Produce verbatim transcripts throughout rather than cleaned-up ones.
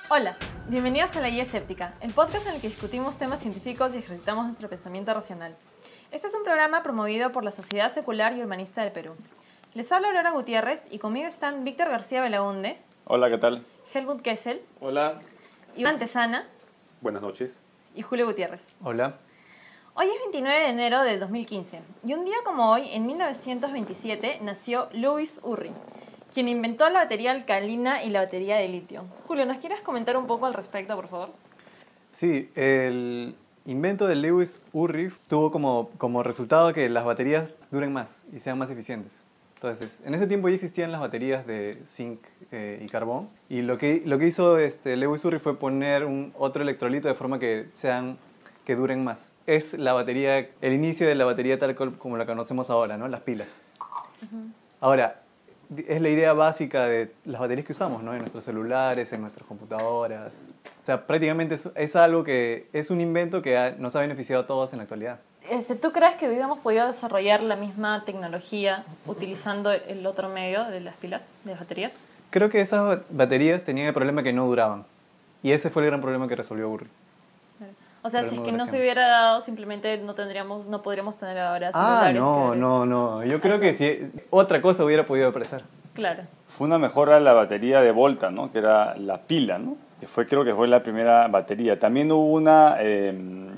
Hola, bienvenidos a La Guía Escéptica, el podcast en el que discutimos temas científicos y ejercitamos nuestro pensamiento racional. Este es un programa promovido por la Sociedad Secular y Humanista del Perú. Les habla Aurora Gutiérrez y conmigo están Víctor García Belaunde. Hola, ¿qué tal? Helmut Kessel. Hola. Iván Tesana. Buenas noches. Y Julio Gutiérrez. Hola. Hoy es veintinueve de enero de dos mil quince y un día como hoy, en mil novecientos veintisiete, nació Lewis Urry, quien inventó la batería alcalina y la batería de litio. Julio, ¿nos quieres comentar un poco al respecto, por favor? Sí, el invento de Lewis Urry tuvo como, como resultado que las baterías duren más y sean más eficientes. Entonces, en ese tiempo ya existían las baterías de zinc eh, y carbón, y lo que, lo que hizo este, Lewis Urry fue poner un, otro electrolito de forma que, sean, que duren más. Es la batería, el inicio de la batería tal como la conocemos ahora, ¿no? Las pilas. Uh-huh. Ahora, es la idea básica de las baterías que usamos, ¿no? En nuestros celulares, en nuestras computadoras. O sea, prácticamente es, es algo que es un invento que ha, nos ha beneficiado a todos en la actualidad. Este, ¿Tú crees que hubiéramos podido desarrollar la misma tecnología utilizando el otro medio de las pilas, de las baterías? Creo que esas baterías tenían el problema que no duraban. Y ese fue el gran problema que resolvió Urry. O sea, si es que no se hubiera dado, simplemente no tendríamos, no podríamos tener ahora Ah, no, no, no. Yo creo que si otra cosa hubiera podido aparecer. Claro. Fue una mejora la batería de Volta, ¿no? Que era la pila, ¿no? Que fue, creo que fue la primera batería. También hubo una, eh,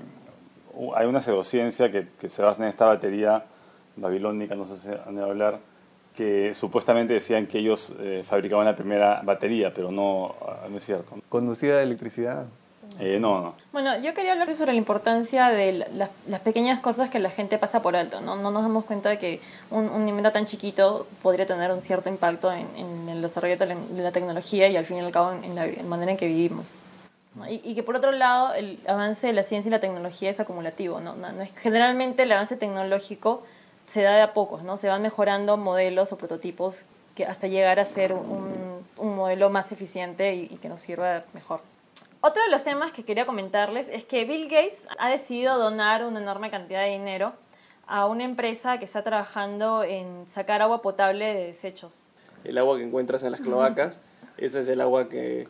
hay una pseudociencia que, que se basa en esta batería babilónica, no sé si han de hablar, que supuestamente decían que ellos eh, fabricaban la primera batería, pero no, no es cierto. ¿Conducida de electricidad? Eh, no, no. Bueno, yo quería hablar sobre la importancia de la, las pequeñas cosas que la gente pasa por alto, ¿no? No nos damos cuenta de que un, un invento tan chiquito podría tener un cierto impacto en, en el desarrollo de la, de la tecnología y al fin y al cabo en, en la en manera en que vivimos, ¿no? Y, y que por otro lado el avance de la ciencia y la tecnología es acumulativo, ¿no? No, no es, generalmente el avance tecnológico se da de a pocos, ¿no? Se van mejorando modelos o prototipos que hasta llegar a ser un, un modelo más eficiente y, y que nos sirva mejor. Otro de los temas que quería comentarles es que Bill Gates ha decidido donar una enorme cantidad de dinero a una empresa que está trabajando en sacar agua potable de desechos. El agua que encuentras en las cloacas, ese es el agua que,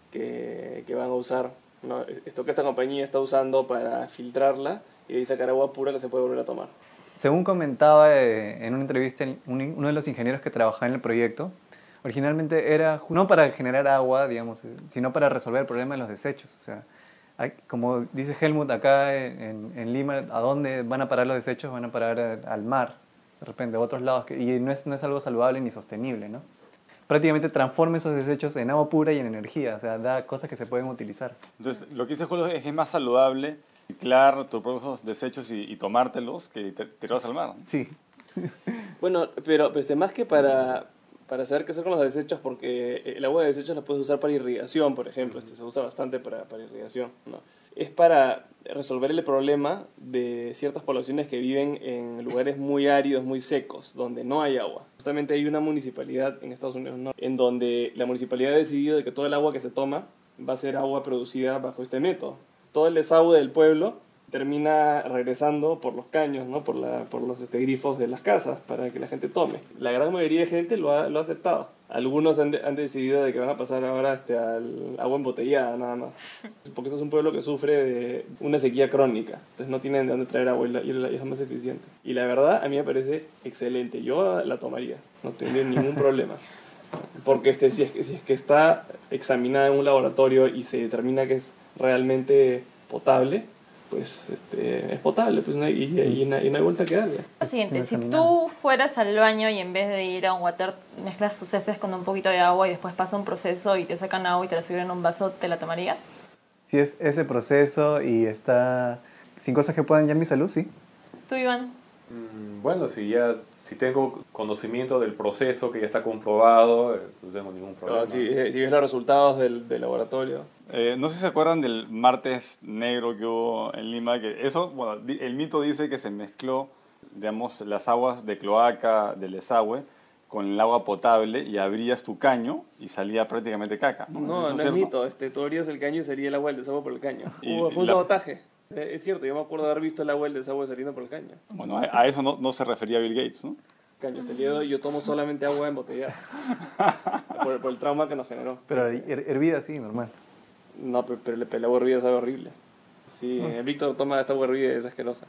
que, que van a usar, ¿no? Esto que esta compañía está usando para filtrarla y de ahí sacar agua pura que se puede volver a tomar. Según comentaba eh, en una entrevista uno de los ingenieros que trabajaba en el proyecto, originalmente era no para generar agua, digamos, sino para resolver el problema de los desechos. O sea, hay, como dice Helmut, acá en, en Lima, ¿a dónde van a parar los desechos? Van a parar al mar, de repente, a otros lados. Que, y no es, no es algo saludable ni sostenible, ¿no? Prácticamente transforma esos desechos en agua pura y en energía. O sea, da cosas que se pueden utilizar. Entonces, lo que dice Julio es que es más saludable reciclar tus propios desechos y, y tomártelos que tirarlos al mar, ¿no? Sí. Bueno, pero pues, más que para... para saber qué hacer con los desechos, porque el agua de desechos la puedes usar para irrigación, por ejemplo, este se usa bastante para, para irrigación, ¿no? Es para resolver el problema de ciertas poblaciones que viven en lugares muy áridos, muy secos, donde no hay agua. Justamente hay una municipalidad en Estados Unidos, ¿no?, en donde la municipalidad ha decidido de que todo el agua que se toma va a ser agua producida bajo este método. Todo el desagüe del pueblo termina regresando por los caños, ¿no? por, la, por los este, grifos de las casas para que la gente tome. La gran mayoría de gente lo ha, lo ha aceptado. Algunos han, de, han decidido de que van a pasar ahora este, al agua embotellada nada más. Porque eso es un pueblo que sufre de una sequía crónica. Entonces no tienen de dónde traer agua y, la, y, la, y es más eficiente. Y la verdad a mí me parece excelente. Yo la tomaría. No tendría ningún problema. Porque este, si, es que, si es que está examinada en un laboratorio y se determina que es realmente potable, pues este, es potable, pues, ¿no? y, y, y, no, y no hay vuelta que darle. Lo siguiente, si tú fueras al baño y en vez de ir a un water mezclas tus heces con un poquito de agua y después pasa un proceso y te sacan agua y te la sirven en un vaso, ¿te la tomarías? Si es ese proceso y está sin cosas que puedan dañar mi salud, sí. ¿Tú, Iván? Mm, bueno, si ya si tengo conocimiento del proceso que ya está comprobado, no tengo ningún problema. No, si, si ves los resultados del, del laboratorio. Eh, no sé si se acuerdan del martes negro que hubo en Lima, que eso, bueno, el mito dice que se mezcló, digamos, las aguas de cloaca del desagüe con el agua potable y abrías tu caño y salía prácticamente caca, ¿no? No, no es, es mito, este, tú abrías el caño y salía el agua del desagüe por el caño. Y, Hubo, fue un la... sabotaje. Es cierto, yo me acuerdo de haber visto el agua del desagüe saliendo por el caño. Bueno, a, a eso no, no se refería Bill Gates, ¿no? Caño, este día yo tomo solamente agua embotellada por, por el trauma que nos generó. Pero her hervida sí, normal. No, pero, pero, pero el agua hervida sabe horrible. Sí, Mm. el Víctor toma esta agua hervida y es asquerosa.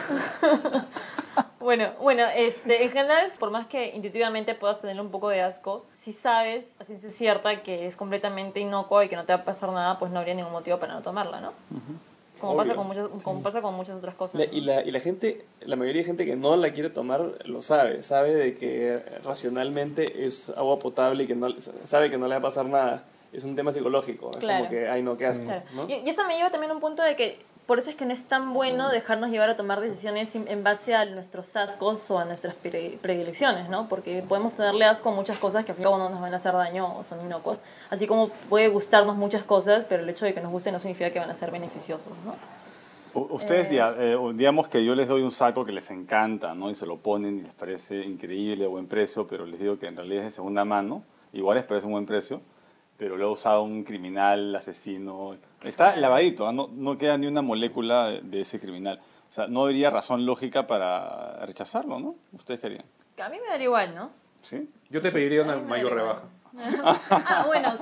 Bueno, bueno, este, en general, por más que intuitivamente puedas tener un poco de asco, si sabes, así es cierta, que es completamente inocuo y que no te va a pasar nada, pues no habría ningún motivo para no tomarla, ¿no? Como, Obvio. pasa con, muchas, como pasa con muchas otras cosas. La- ¿no? y, la, y la gente, la mayoría de gente que no la quiere tomar lo sabe, sabe de que racionalmente es agua potable y que no, sabe que no le va a pasar nada. Es un tema psicológico, es Claro. como que, ay no, qué asco, Claro. ¿no? Y, y eso me lleva también a un punto de que por eso es que no es tan bueno dejarnos llevar a tomar decisiones en en base a nuestros ascos o a nuestras pre- predilecciones, ¿no? Porque podemos darle asco a muchas cosas que al fin y al cabo no nos van a hacer daño o son inocuos. Así como puede gustarnos muchas cosas, pero el hecho de que nos guste no significa que van a ser beneficiosos, ¿no? U- Ustedes, Eh. ya, eh, digamos que yo les doy un saco que les encanta, ¿no? Y se lo ponen y les parece increíble, buen precio, pero les digo que en realidad es de segunda mano, igual les parece un buen precio, pero lo ha usado un criminal, asesino. Está lavadito, ¿ah? no, no queda ni una molécula de, de ese criminal. O sea, no habría razón lógica para rechazarlo, ¿no? ¿Ustedes querían? A mí me daría igual, ¿no? ¿Sí? Yo te pediría una Ay, me mayor da rebaja. Ah, bueno,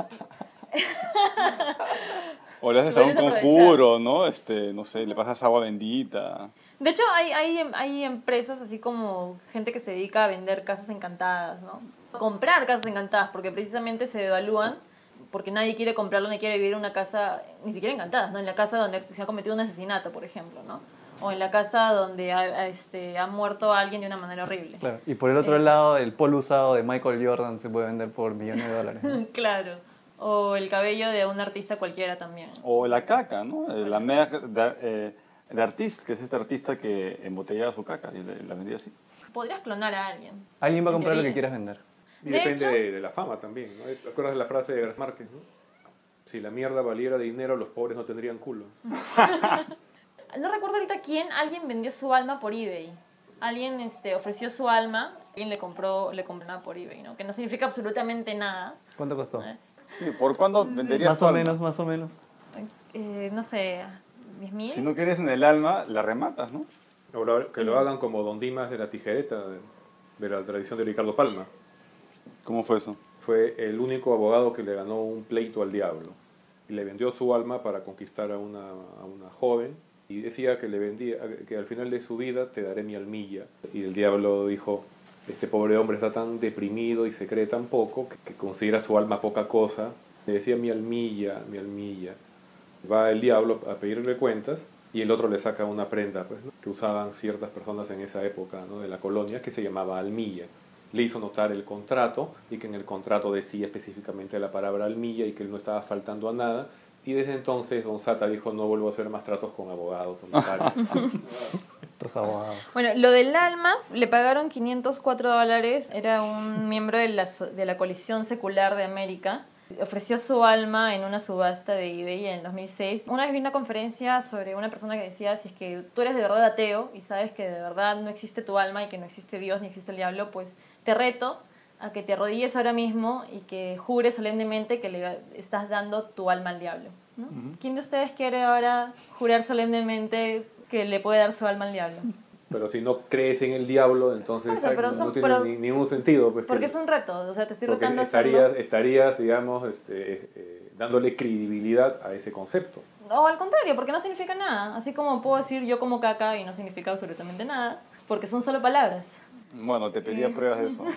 O le haces a un Podrías aprovechar. conjuro, ¿no? Este, no sé, le pasas agua bendita. de hecho hay, hay, hay empresas así como gente que se dedica a vender casas encantadas, ¿no? Comprar casas encantadas porque precisamente se devalúan porque nadie quiere comprarlo, ni quiere vivir en una casa, ni siquiera encantadas, ¿no? En la casa donde se ha cometido un asesinato, por ejemplo, ¿no? O en la casa donde ha, este, ha muerto alguien de una manera horrible. Claro. Y por el otro Eh. lado, el polo usado de Michael Jordan se puede vender por millones de dólares, ¿no? Claro. O el cabello de un artista cualquiera también. O la caca, ¿no? Eh, La mea de, eh, de artist, que es este artista que embotellaba su caca y le- la vendía así. Podrías clonar a alguien. Alguien va a En comprar lo que teoría. quieras vender. Y De depende hecho- de, de la fama también, ¿no? ¿Te acuerdas de la frase de García Márquez, no? Si la mierda valiera dinero, los pobres no tendrían culo. No recuerdo ahorita quién, alguien vendió su alma por eBay. Alguien este, ofreció su alma, alguien le compró, le compró nada por eBay, ¿no? Que no significa absolutamente nada. ¿Cuánto costó? ¿eh? Sí, ¿por cuándo venderías Más tu o alma? menos, más o menos. Eh, no sé, diez mil. Si no quieres en el alma, la rematas, ¿no? O lo- que lo hagan como Don Dimas de la tijereta, de, de la tradición de Ricardo Palma. ¿Cómo fue eso? Fue el único abogado que le ganó un pleito al diablo. Y le vendió su alma para conquistar a una, a una joven. Y decía que, le vendía, que al final de su vida te daré mi almilla. Y el diablo dijo, este pobre hombre está tan deprimido y se cree tan poco que, que considera su alma poca cosa. Le decía mi almilla, mi almilla. Va el diablo a pedirle cuentas y el otro le saca una prenda pues, ¿no? que usaban ciertas personas en esa época, ¿no? de la colonia, que se llamaba almilla. Le hizo notar el contrato y que en el contrato decía específicamente la palabra almilla y que él no estaba faltando a nada. Y desde entonces Don Sata dijo, no vuelvo a hacer más tratos con abogados o notarios. Estos abogados. Bueno, lo del alma, le pagaron quinientos cuatro dólares. Era un miembro de la, so- de la coalición secular de América. Ofreció su alma en una subasta de eBay en dos mil seis. Una vez vi una conferencia sobre una persona que decía, si es que tú eres de verdad ateo y sabes que de verdad no existe tu alma y que no existe Dios ni existe el diablo, pues te reto a que te arrodilles ahora mismo y que jures solemnemente que le estás dando tu alma al diablo, ¿no? ¿Quién de ustedes quiere ahora jurar solemnemente que le puede dar su alma al diablo? Pero si no crees en el diablo, entonces Por eso, pero no son- tiene pero- ni, ningún sentido. Pues, Porque que- es un reto, o sea, te estoy porque retando a hacerlo. estarías, estarías, digamos, este, eh, dándole credibilidad a ese concepto. O al contrario, porque no significa nada. Así como puedo decir yo como caca y no significa absolutamente nada, porque son solo palabras. Bueno, te pedía pruebas de eso.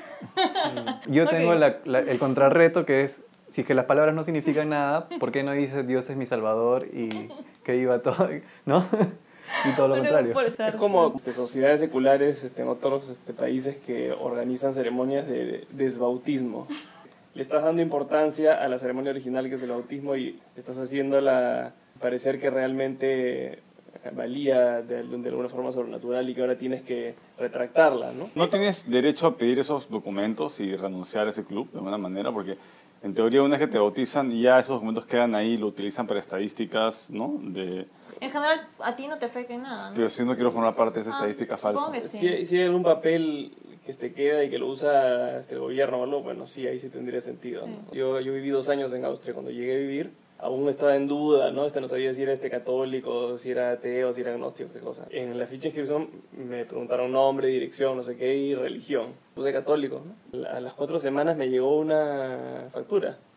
Yo Ok. tengo la- la- el contrarreto que es, si es que las palabras no significan nada, ¿por qué no dices Dios es mi salvador y que iba todo, ¿no? Y todo lo Bueno, contrario. por ser- Es como este, sociedades seculares este, en otros este, países que organizan ceremonias de, de desbautismo. Le estás dando importancia a la ceremonia original que es el bautismo y estás haciéndola parecer que realmente valía de, de alguna forma sobrenatural y que ahora tienes que retractarla, ¿no? ¿No tienes derecho a pedir esos documentos y renunciar a ese club de alguna manera? Porque en teoría una vez que te bautizan ya esos documentos quedan ahí y lo utilizan para estadísticas, ¿no? De, En general, a ti no te afecta en nada, ¿no? pero si no quiero formar parte de esa Ah, estadística supongo falsa. que sí. Si, si hay algún papel que te queda y que lo usa este, el gobierno o algo, bueno, sí, ahí sí tendría sentido, ¿no? Yo, yo viví dos años en Austria. Cuando llegué a vivir, aún estaba en duda, ¿no? Este no sabía si era este católico, si era ateo, si era agnóstico, qué cosa. En la ficha de inscripción me preguntaron nombre, dirección, no sé qué, y religión. Puse católico, ¿no? A las cuatro semanas me llegó una factura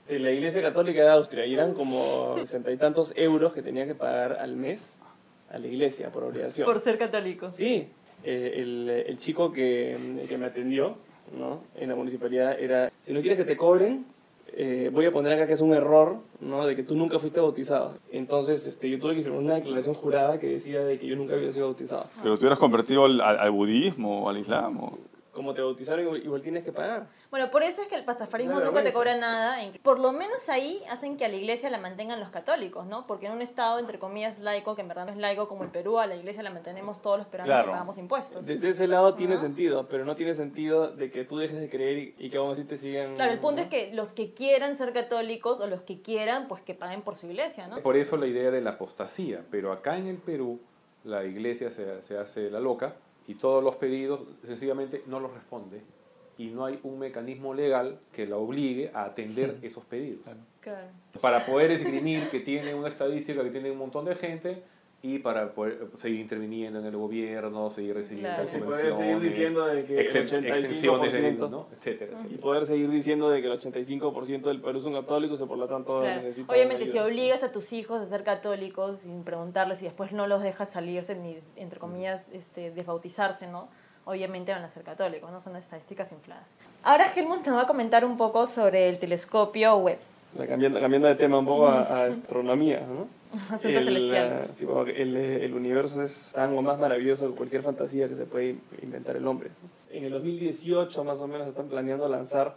de la Iglesia Católica de Austria, y eran como sesenta y tantos euros que tenía que pagar al mes a la iglesia por obligación. Por ser católico. Sí, eh, el, el chico que, que me atendió, ¿no?, en la municipalidad era, si no quieres que te cobren, eh, voy a poner acá que es un error, ¿no?, de que tú nunca fuiste bautizado. Entonces este, yo tuve que firmar una declaración jurada que decía de que yo nunca había sido bautizado. ¿Pero tú eras convertido al, al, al budismo o al islam? O... Como te bautizaron, igual, igual tienes que pagar. Bueno, por eso es que el pastafarismo Una nunca te vergüenza. cobra nada. Por lo menos ahí hacen que a la iglesia la mantengan los católicos, ¿no? Porque en un estado, entre comillas, laico, que en verdad no es laico como el Perú, a la iglesia la mantenemos todos los peruanos Claro. que pagamos impuestos. Desde ese lado tiene ¿No? sentido, pero no tiene sentido de que tú dejes de creer y, y que aún así te sigan... Claro, el punto ¿no? es que los que quieran ser católicos o los que quieran, pues que paguen por su iglesia, ¿no? Por eso la idea de la apostasía, pero acá en el Perú la iglesia se, se hace la loca y todos los pedidos sencillamente no los responde y no hay un mecanismo legal que la obligue a atender esos pedidos. Claro. Para poder esgrimir que tiene una estadística, que tiene un montón de gente y para poder seguir interviniendo en el gobierno, seguir recibiendo Claro. Y poder subvenciones, seguir diciendo de que el exen- ochenta y cinco por exenciones de, ciento ¿no?, etcétera, etcétera. Y poder seguir diciendo de que el ochenta y cinco por ciento del Perú son católicos y por lo tanto Claro. necesitan Obviamente, si ayuda. obligas a tus hijos a ser católicos sin preguntarles y después no los dejas salirse ni, entre comillas, este, desbautizarse, ¿no? Obviamente van a ser católicos, no son estadísticas infladas. Ahora Helmut nos va a comentar un poco sobre el telescopio Webb. O sea, cambiando, cambiando de tema un poco a, a astronomía, ¿no? Asuntos el, celestiales. eh, sí, bueno, el, el universo es tan o más maravilloso que cualquier fantasía que se puede inventar el hombre. En el dos mil dieciocho más o menos están planeando lanzar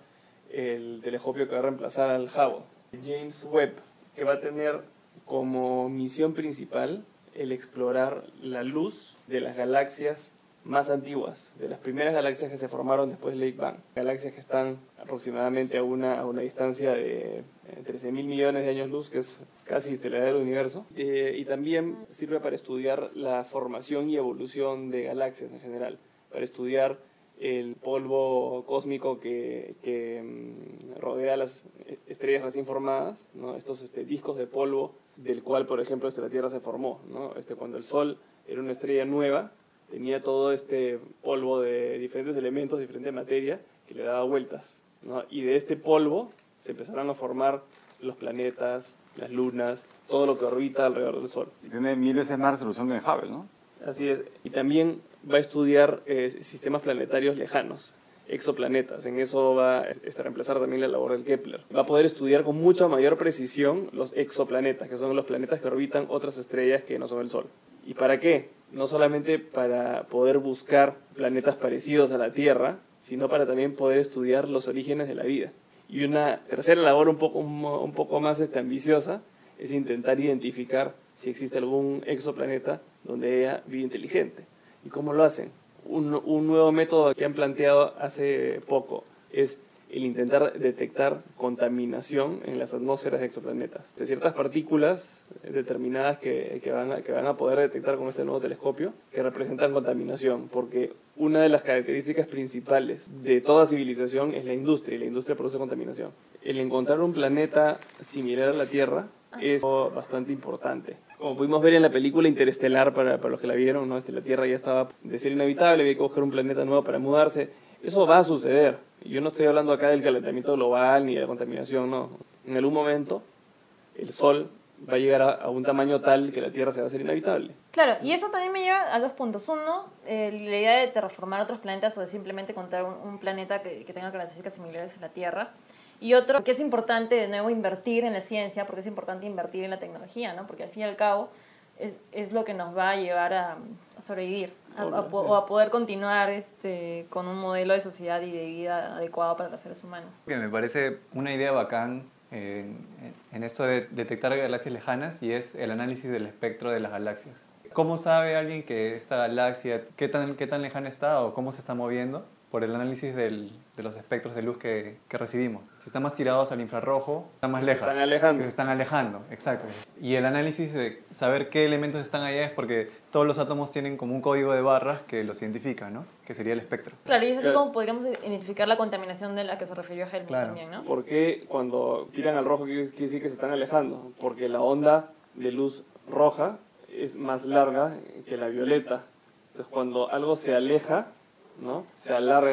el telescopio que va a reemplazar al Hubble, James Webb, que va a tener como misión principal el explorar la luz de las galaxias más antiguas, de las primeras galaxias que se formaron después del Big Bang. Galaxias que están aproximadamente a una, a una distancia de eh, trece mil millones de años luz, que es casi la edad del universo. Eh, y también sirve para estudiar la formación y evolución de galaxias en general, para estudiar el polvo cósmico que, que mm, rodea las estrellas recién formadas, ¿no? Estos este, discos de polvo del cual, por ejemplo, este, la Tierra se formó, ¿no? Este, cuando el Sol era una estrella nueva, tenía todo este polvo de diferentes elementos, diferente materia, que le daba vueltas, ¿no? Y de este polvo se empezaron a formar los planetas, las lunas, todo lo que orbita alrededor del Sol. Tiene mil veces más resolución que en Hubble, ¿no? Así es. Y también va a estudiar eh, sistemas planetarios lejanos, exoplanetas. En eso va a este, reemplazar también la labor del Kepler. Va a poder estudiar con mucha mayor precisión los exoplanetas, que son los planetas que orbitan otras estrellas que no son el Sol. ¿Y para qué? No solamente para poder buscar planetas parecidos a la Tierra, sino para también poder estudiar los orígenes de la vida. Y una tercera labor un poco, un, un poco más este, ambiciosa es intentar identificar si existe algún exoplaneta donde haya vida inteligente. ¿Y cómo lo hacen? Un, un nuevo método que han planteado hace poco es el intentar detectar contaminación en las atmósferas de exoplanetas. De ciertas partículas determinadas que, que, van a, que van a poder detectar con este nuevo telescopio que representan contaminación, porque una de las características principales de toda civilización es la industria, y la industria produce contaminación. El encontrar un planeta similar a la Tierra es bastante importante. Como pudimos ver en la película Interestelar, para, para los que la vieron, ¿no? Este, la Tierra ya estaba de ser inhabitable, había que buscar un planeta nuevo para mudarse. Eso va a suceder. Yo no estoy hablando acá del calentamiento global ni de la contaminación, no. En algún momento el Sol va a llegar a, a un tamaño tal que la Tierra se va a hacer inhabitable. Claro, y eso también me lleva a dos puntos. Uno, eh, la idea de terraformar otros planetas o de simplemente encontrar un, un planeta que, que tenga características similares a la Tierra. Y otro, que es importante de nuevo invertir en la ciencia, porque es importante invertir en la tecnología, ¿no? Porque al fin y al cabo es, es lo que nos va a llevar a, a sobrevivir a, a, po- o a poder continuar este, con un modelo de sociedad y de vida adecuado para los seres humanos. Que me parece una idea bacán en, en esto de detectar galaxias lejanas, y es el análisis del espectro de las galaxias. ¿Cómo sabe alguien que esta galaxia, qué tan, qué tan lejana está o cómo se está moviendo? Por el análisis del, de los espectros de luz que, que recibimos. Si están más tirados al infrarrojo, están más Se lejas. están alejando. Que se están alejando, exacto. Y el análisis de saber qué elementos están allá es porque todos los átomos tienen como un código de barras que los identifica, ¿no? Que sería el espectro. Claro, y es así Claro. como podríamos identificar la contaminación de la que se refirió Helmut Claro. también, ¿no? ¿Por qué cuando tiran al rojo quiere quiere decir que se están alejando? Porque la onda de luz roja es más larga que la violeta. Entonces cuando algo se aleja, ¿no? Se alarga,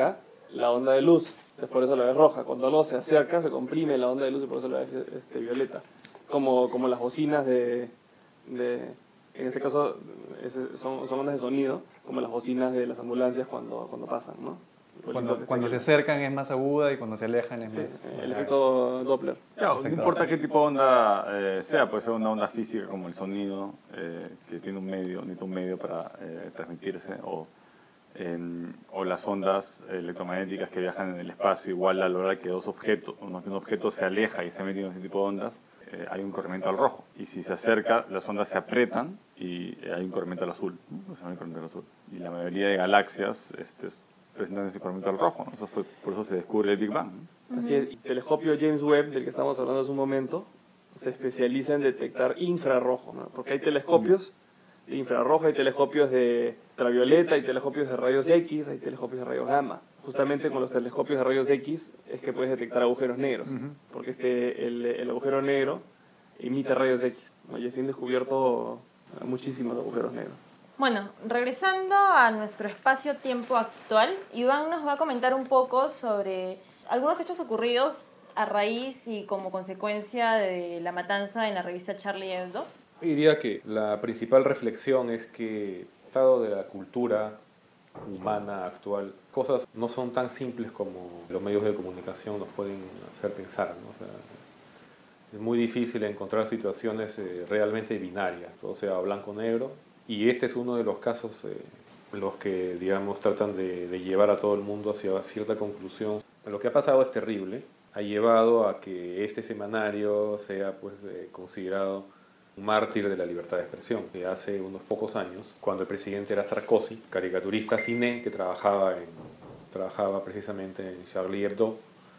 la onda de luz, entonces por eso la ves roja. Cuando no se acerca, se comprime la onda de luz y por eso la ves este, violeta. Como, como las bocinas de, de... En este caso es, son, son ondas de sonido, como las bocinas de las ambulancias cuando, cuando pasan, ¿no? Cuando, cuando se acercan es más aguda y cuando se alejan es sí, más... el efecto Doppler. Claro, no importa qué tipo de onda eh, sea, puede ser una onda física como el sonido, eh, que tiene un medio, necesita un medio para eh, transmitirse, o, eh, o las ondas electromagnéticas que viajan en el espacio, igual a la hora que dos objetos, o que un objeto se aleja y se mete en ese tipo de ondas, eh, hay un corrimiento al rojo. Y si se acerca, las ondas se apretan y eh, hay un corrimiento al azul, ¿no? O sea, hay un corrimiento al azul. Y la mayoría de galaxias este, presentan ese corrimiento al rojo, ¿no? Eso fue, por eso se descubre el Big Bang, ¿no? Así es, el telescopio James Webb, del que estamos hablando hace un momento, se especializa en detectar infrarrojo, ¿no? Porque hay telescopios de infrarrojo, hay telescopios de ultravioleta, hay telescopios de rayos X, hay telescopios de rayos gamma. Justamente con los telescopios de rayos X es que puedes detectar agujeros negros, porque este, el, el agujero negro emite rayos X, ¿no? Y se han descubierto muchísimos agujeros negros. Bueno, regresando a nuestro espacio-tiempo actual, Iván nos va a comentar un poco sobre algunos hechos ocurridos a raíz y como consecuencia de la matanza en la revista Charlie Hebdo. Diría que la principal reflexión es que el estado de la cultura humana actual, cosas no son tan simples como los medios de comunicación nos pueden hacer pensar, ¿no? O sea, es muy difícil encontrar situaciones eh, realmente binarias, todo sea blanco-negro, y este es uno de los casos eh, en los que, digamos, tratan de, de llevar a todo el mundo hacia cierta conclusión. Lo que ha pasado es terrible, ha llevado a que este semanario sea pues, eh, considerado un mártir de la libertad de expresión, que hace unos pocos años, cuando el presidente era Sarkozy, caricaturista cine que trabajaba, en, trabajaba precisamente en Charlie Hebdo,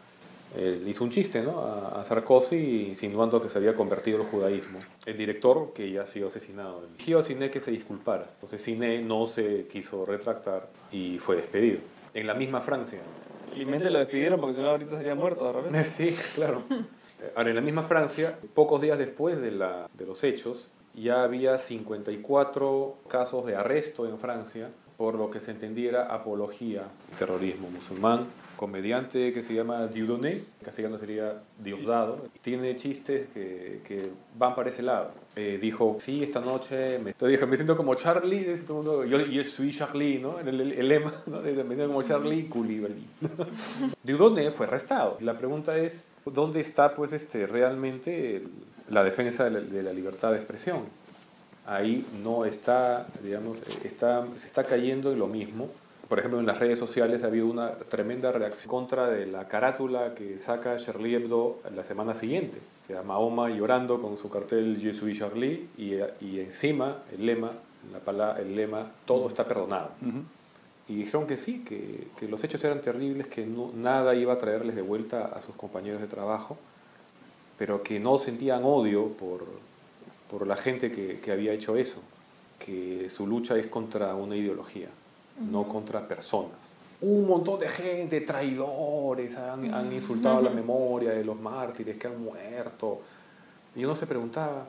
él hizo un chiste, ¿no? a, a Sarkozy insinuando que se había convertido el judaísmo. El director, que ya ha sido asesinado, exigió a Cine que se disculpara. Entonces Cine no se quiso retractar y fue despedido. En la misma Francia. Felizmente lo despidieron porque si no ahorita sería muerto de repente. Sí, claro. Ahora, en la misma Francia, pocos días después de, la, de los hechos, ya había cincuenta y cuatro casos de arresto en Francia por lo que se entendiera apología al terrorismo musulmán. Comediante que se llama Dieudonné, en castellano sería Diosdado, tiene chistes que, que van para ese lado. Eh, dijo, sí, esta noche me, dije, me siento como Charlie, dice todo el mundo, yo, yo soy Charlie, ¿no? El, el, el lema, ¿no? Me siento como Charlie Koulibaly. Dieudonné fue arrestado. La pregunta es, ¿dónde está pues, este, realmente el, la defensa de la, de la libertad de expresión? Ahí no está, digamos, está, se está cayendo en lo mismo. Por ejemplo, en las redes sociales ha habido una tremenda reacción contra de la carátula que saca Charlie Hebdo la semana siguiente. Se llama Mahoma llorando con su cartel Je suis Charlie y, y encima el lema, la palabra, el lema, todo está perdonado. Uh-huh. Y dijeron que sí, que, que los hechos eran terribles, que no, nada iba a traerles de vuelta a sus compañeros de trabajo, pero que no sentían odio por, por la gente que, que había hecho eso, que su lucha es contra una ideología, no contra personas. Un montón de gente, traidores, han, han insultado uh-huh. la memoria de los mártires que han muerto. Y uno se preguntaba,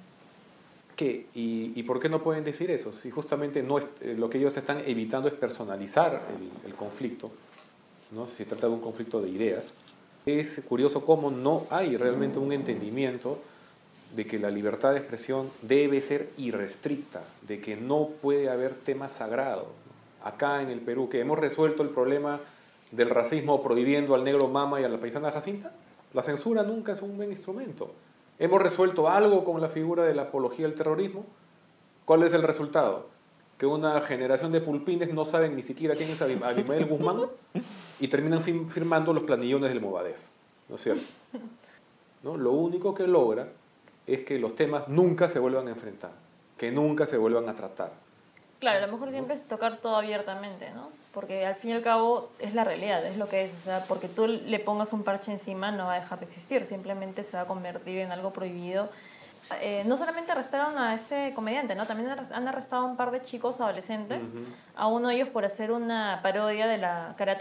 ¿qué? ¿Y, y por qué no pueden decir eso? Si justamente no es, eh, lo que ellos están evitando es personalizar el, el conflicto, ¿no? Si se trata de un conflicto de ideas. Es curioso cómo no hay realmente un entendimiento de que la libertad de expresión debe ser irrestricta, de que no puede haber temas sagrados. Acá en el Perú, que hemos resuelto el problema del racismo prohibiendo al negro Mama y a la paisana Jacinta, la censura nunca es un buen instrumento. Hemos resuelto algo con la figura de la apología al terrorismo. ¿Cuál es el resultado? Que una generación de pulpines no saben ni siquiera quién es Abimael Guzmán y terminan firmando los planillones del Movadef, ¿no es cierto? ¿No? Lo único que logra es que los temas nunca se vuelvan a enfrentar, que nunca se vuelvan a tratar. Claro, a lo mejor siempre es tocar todo abiertamente, ¿no? Porque al fin y al cabo es la realidad, es lo que es. O sea, porque tú le pongas un parche encima no va a dejar de existir, simplemente se va a convertir en algo prohibido. Eh, no solamente arrestaron a ese comediante, ¿no? También han arrestado a un par de chicos adolescentes, uh-huh. a uno de ellos por hacer una parodia de la carátula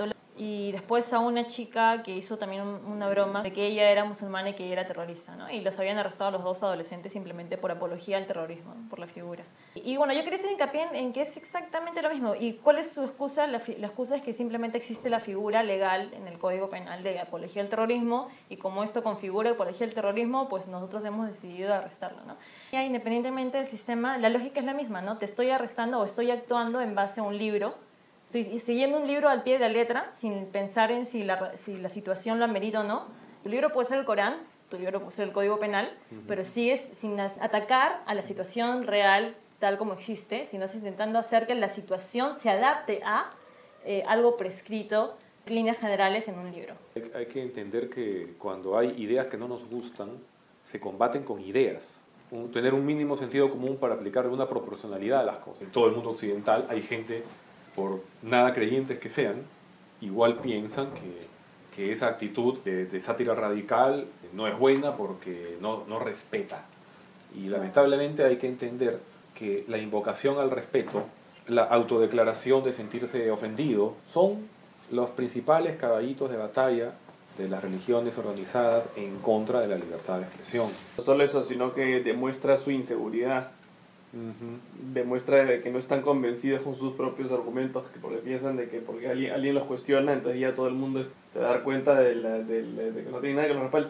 y después a una chica que hizo también un- una broma de que ella era musulmana y que ella era terrorista, ¿no? Y los habían arrestado a los dos adolescentes simplemente por apología al terrorismo, ¿no? Por la figura. Y, y bueno, yo quería hacer hincapié en, en que es exactamente lo mismo. ¿Y cuál es su excusa? La, fi- la excusa es que simplemente existe la figura legal en el Código Penal de apología al terrorismo, y como esto configura apología al terrorismo, pues nosotros hemos decidido arrestarlo, ¿no? Y ahí, independientemente del sistema, la lógica es la misma, ¿no? Te estoy arrestando o estoy actuando en base a un libro. Estoy siguiendo un libro al pie de la letra, sin pensar en si la, si la situación lo amerita o no. Tu libro puede ser el Corán, tu libro puede ser el Código Penal, uh-huh. pero sigues sin atacar a la situación real tal como existe, sino intentando hacer que la situación se adapte a eh, algo prescrito, líneas generales en un libro. Hay, hay que entender que cuando hay ideas que no nos gustan, se combaten con ideas. Un, tener un mínimo sentido común para aplicar una proporcionalidad a las cosas. En todo el mundo occidental hay gente, por nada creyentes que sean, igual piensan que, que esa actitud de, de sátira radical no es buena porque no, no respeta. Y lamentablemente hay que entender que la invocación al respeto, la autodeclaración de sentirse ofendido, son los principales caballitos de batalla de las religiones organizadas en contra de la libertad de expresión. No solo eso, sino que demuestra su inseguridad. Uh-huh. Demuestra que no están convencidos con sus propios argumentos, porque piensan de que porque alguien, alguien los cuestiona, entonces ya todo el mundo se va a dar cuenta de, la, de, la, de que no tiene nada que los respalde.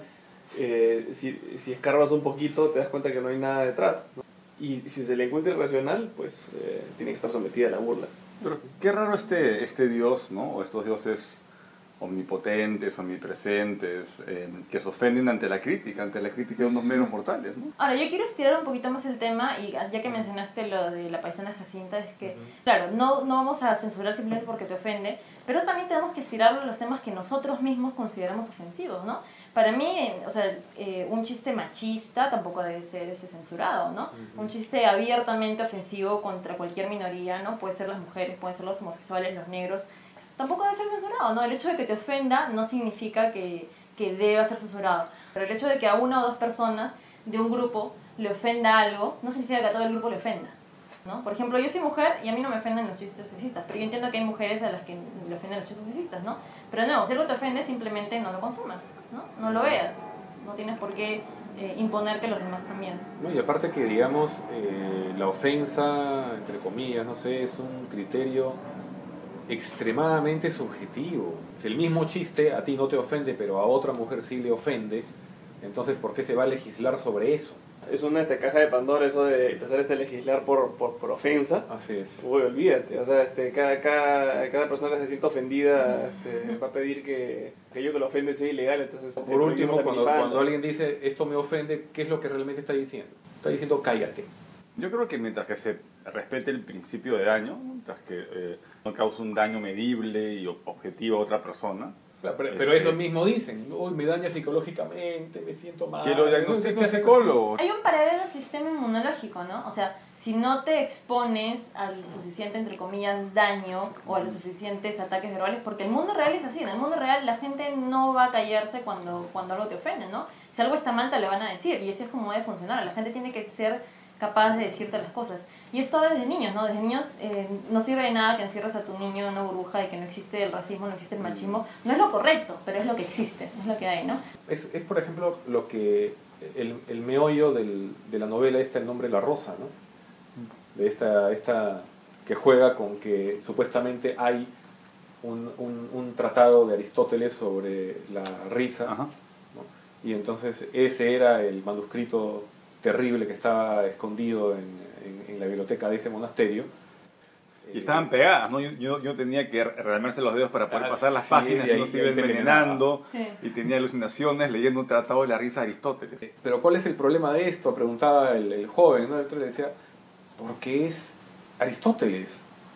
Eh, si, si escarbas un poquito te das cuenta que no hay nada detrás, ¿no? Y si se le encuentra irracional, pues eh, tiene que estar sometida a la burla. Pero qué raro este, este Dios, ¿no? O estos dioses omnipotentes, omnipresentes, eh, que se ofenden ante la crítica, ante la crítica de unos meros mortales, ¿no? Ahora, yo quiero estirar un poquito más el tema, y ya que mencionaste lo de la paisana Jacinta, es que, uh-huh. claro, no, no vamos a censurar simplemente porque te ofende, pero también tenemos que estirar los temas que nosotros mismos consideramos ofensivos, ¿no? Para mí, o sea, eh, un chiste machista tampoco debe ser ese censurado, ¿no? Uh-huh. Un chiste abiertamente ofensivo contra cualquier minoría, ¿no? Puede ser las mujeres, pueden ser los homosexuales, los negros, tampoco debe ser censurado, ¿no? El hecho de que te ofenda no significa que, que deba ser censurado. Pero el hecho de que a una o dos personas de un grupo le ofenda algo, no significa que a todo el grupo le ofenda, ¿no? Por ejemplo, yo soy mujer y a mí no me ofenden los chistes sexistas, pero yo entiendo que hay mujeres a las que le ofenden los chistes sexistas, ¿no? Pero no, si algo te ofende, simplemente no lo consumas, ¿no? No lo veas. No tienes por qué eh, imponer que los demás también. No, y aparte que, digamos, eh, la ofensa, entre comillas, no sé, es un criterio extremadamente subjetivo. Si el mismo chiste a ti no te ofende, pero a otra mujer sí le ofende, entonces ¿por qué se va a legislar sobre eso? Es una este, caja de Pandora eso de empezar este, a legislar por, por, por ofensa. Así es. Uy, olvídate, o sea, este, cada, cada, cada persona que se sienta ofendida este, va a pedir que aquello que lo ofende sea ilegal. Entonces, este, por último, cuando, cuando alguien dice esto me ofende, ¿qué es lo que realmente está diciendo? Está diciendo cállate. Yo creo que mientras que se respete el principio de daño, mientras que eh, no cause un daño medible y objetivo a otra persona. Claro, pero, pero este, eso mismo dicen, uy, me daña psicológicamente, me siento mal. Que lo diagnostique un psicólogo. Hay un paralelo al sistema inmunológico, ¿no? O sea, si no te expones al suficiente, entre comillas, daño o a los suficientes ataques verbales, porque el mundo real es así, en el mundo real la gente no va a callarse cuando, cuando algo te ofende, ¿no? Si algo está mal te lo van a decir y así es como debe funcionar. La gente tiene que ser capaz de decirte las cosas. Y esto desde niños, ¿no? Desde niños eh, no sirve de nada que encierres a tu niño en una burbuja y que no existe el racismo, no existe el machismo. No es lo correcto, pero es lo que existe, es lo que hay, ¿no? Es, es por ejemplo, lo que el, el meollo del, de la novela esta, El nombre de la rosa, ¿no? De esta, esta que juega con que supuestamente hay un, un, un tratado de Aristóteles sobre la risa, ¿no? Y entonces ese era el manuscrito terrible que estaba escondido en, en, en la biblioteca de ese monasterio. Y estaban pegadas, ¿no? Yo, yo, yo tenía que rearmarse los dedos para poder Ah, pasar las sí, páginas, y y ahí no se iba te envenenando, sí. Y tenía alucinaciones leyendo un tratado de la risa de Aristóteles. Pero ¿cuál es el problema de esto? Preguntaba el, el joven, ¿no? Entonces le decía, porque es Aristóteles.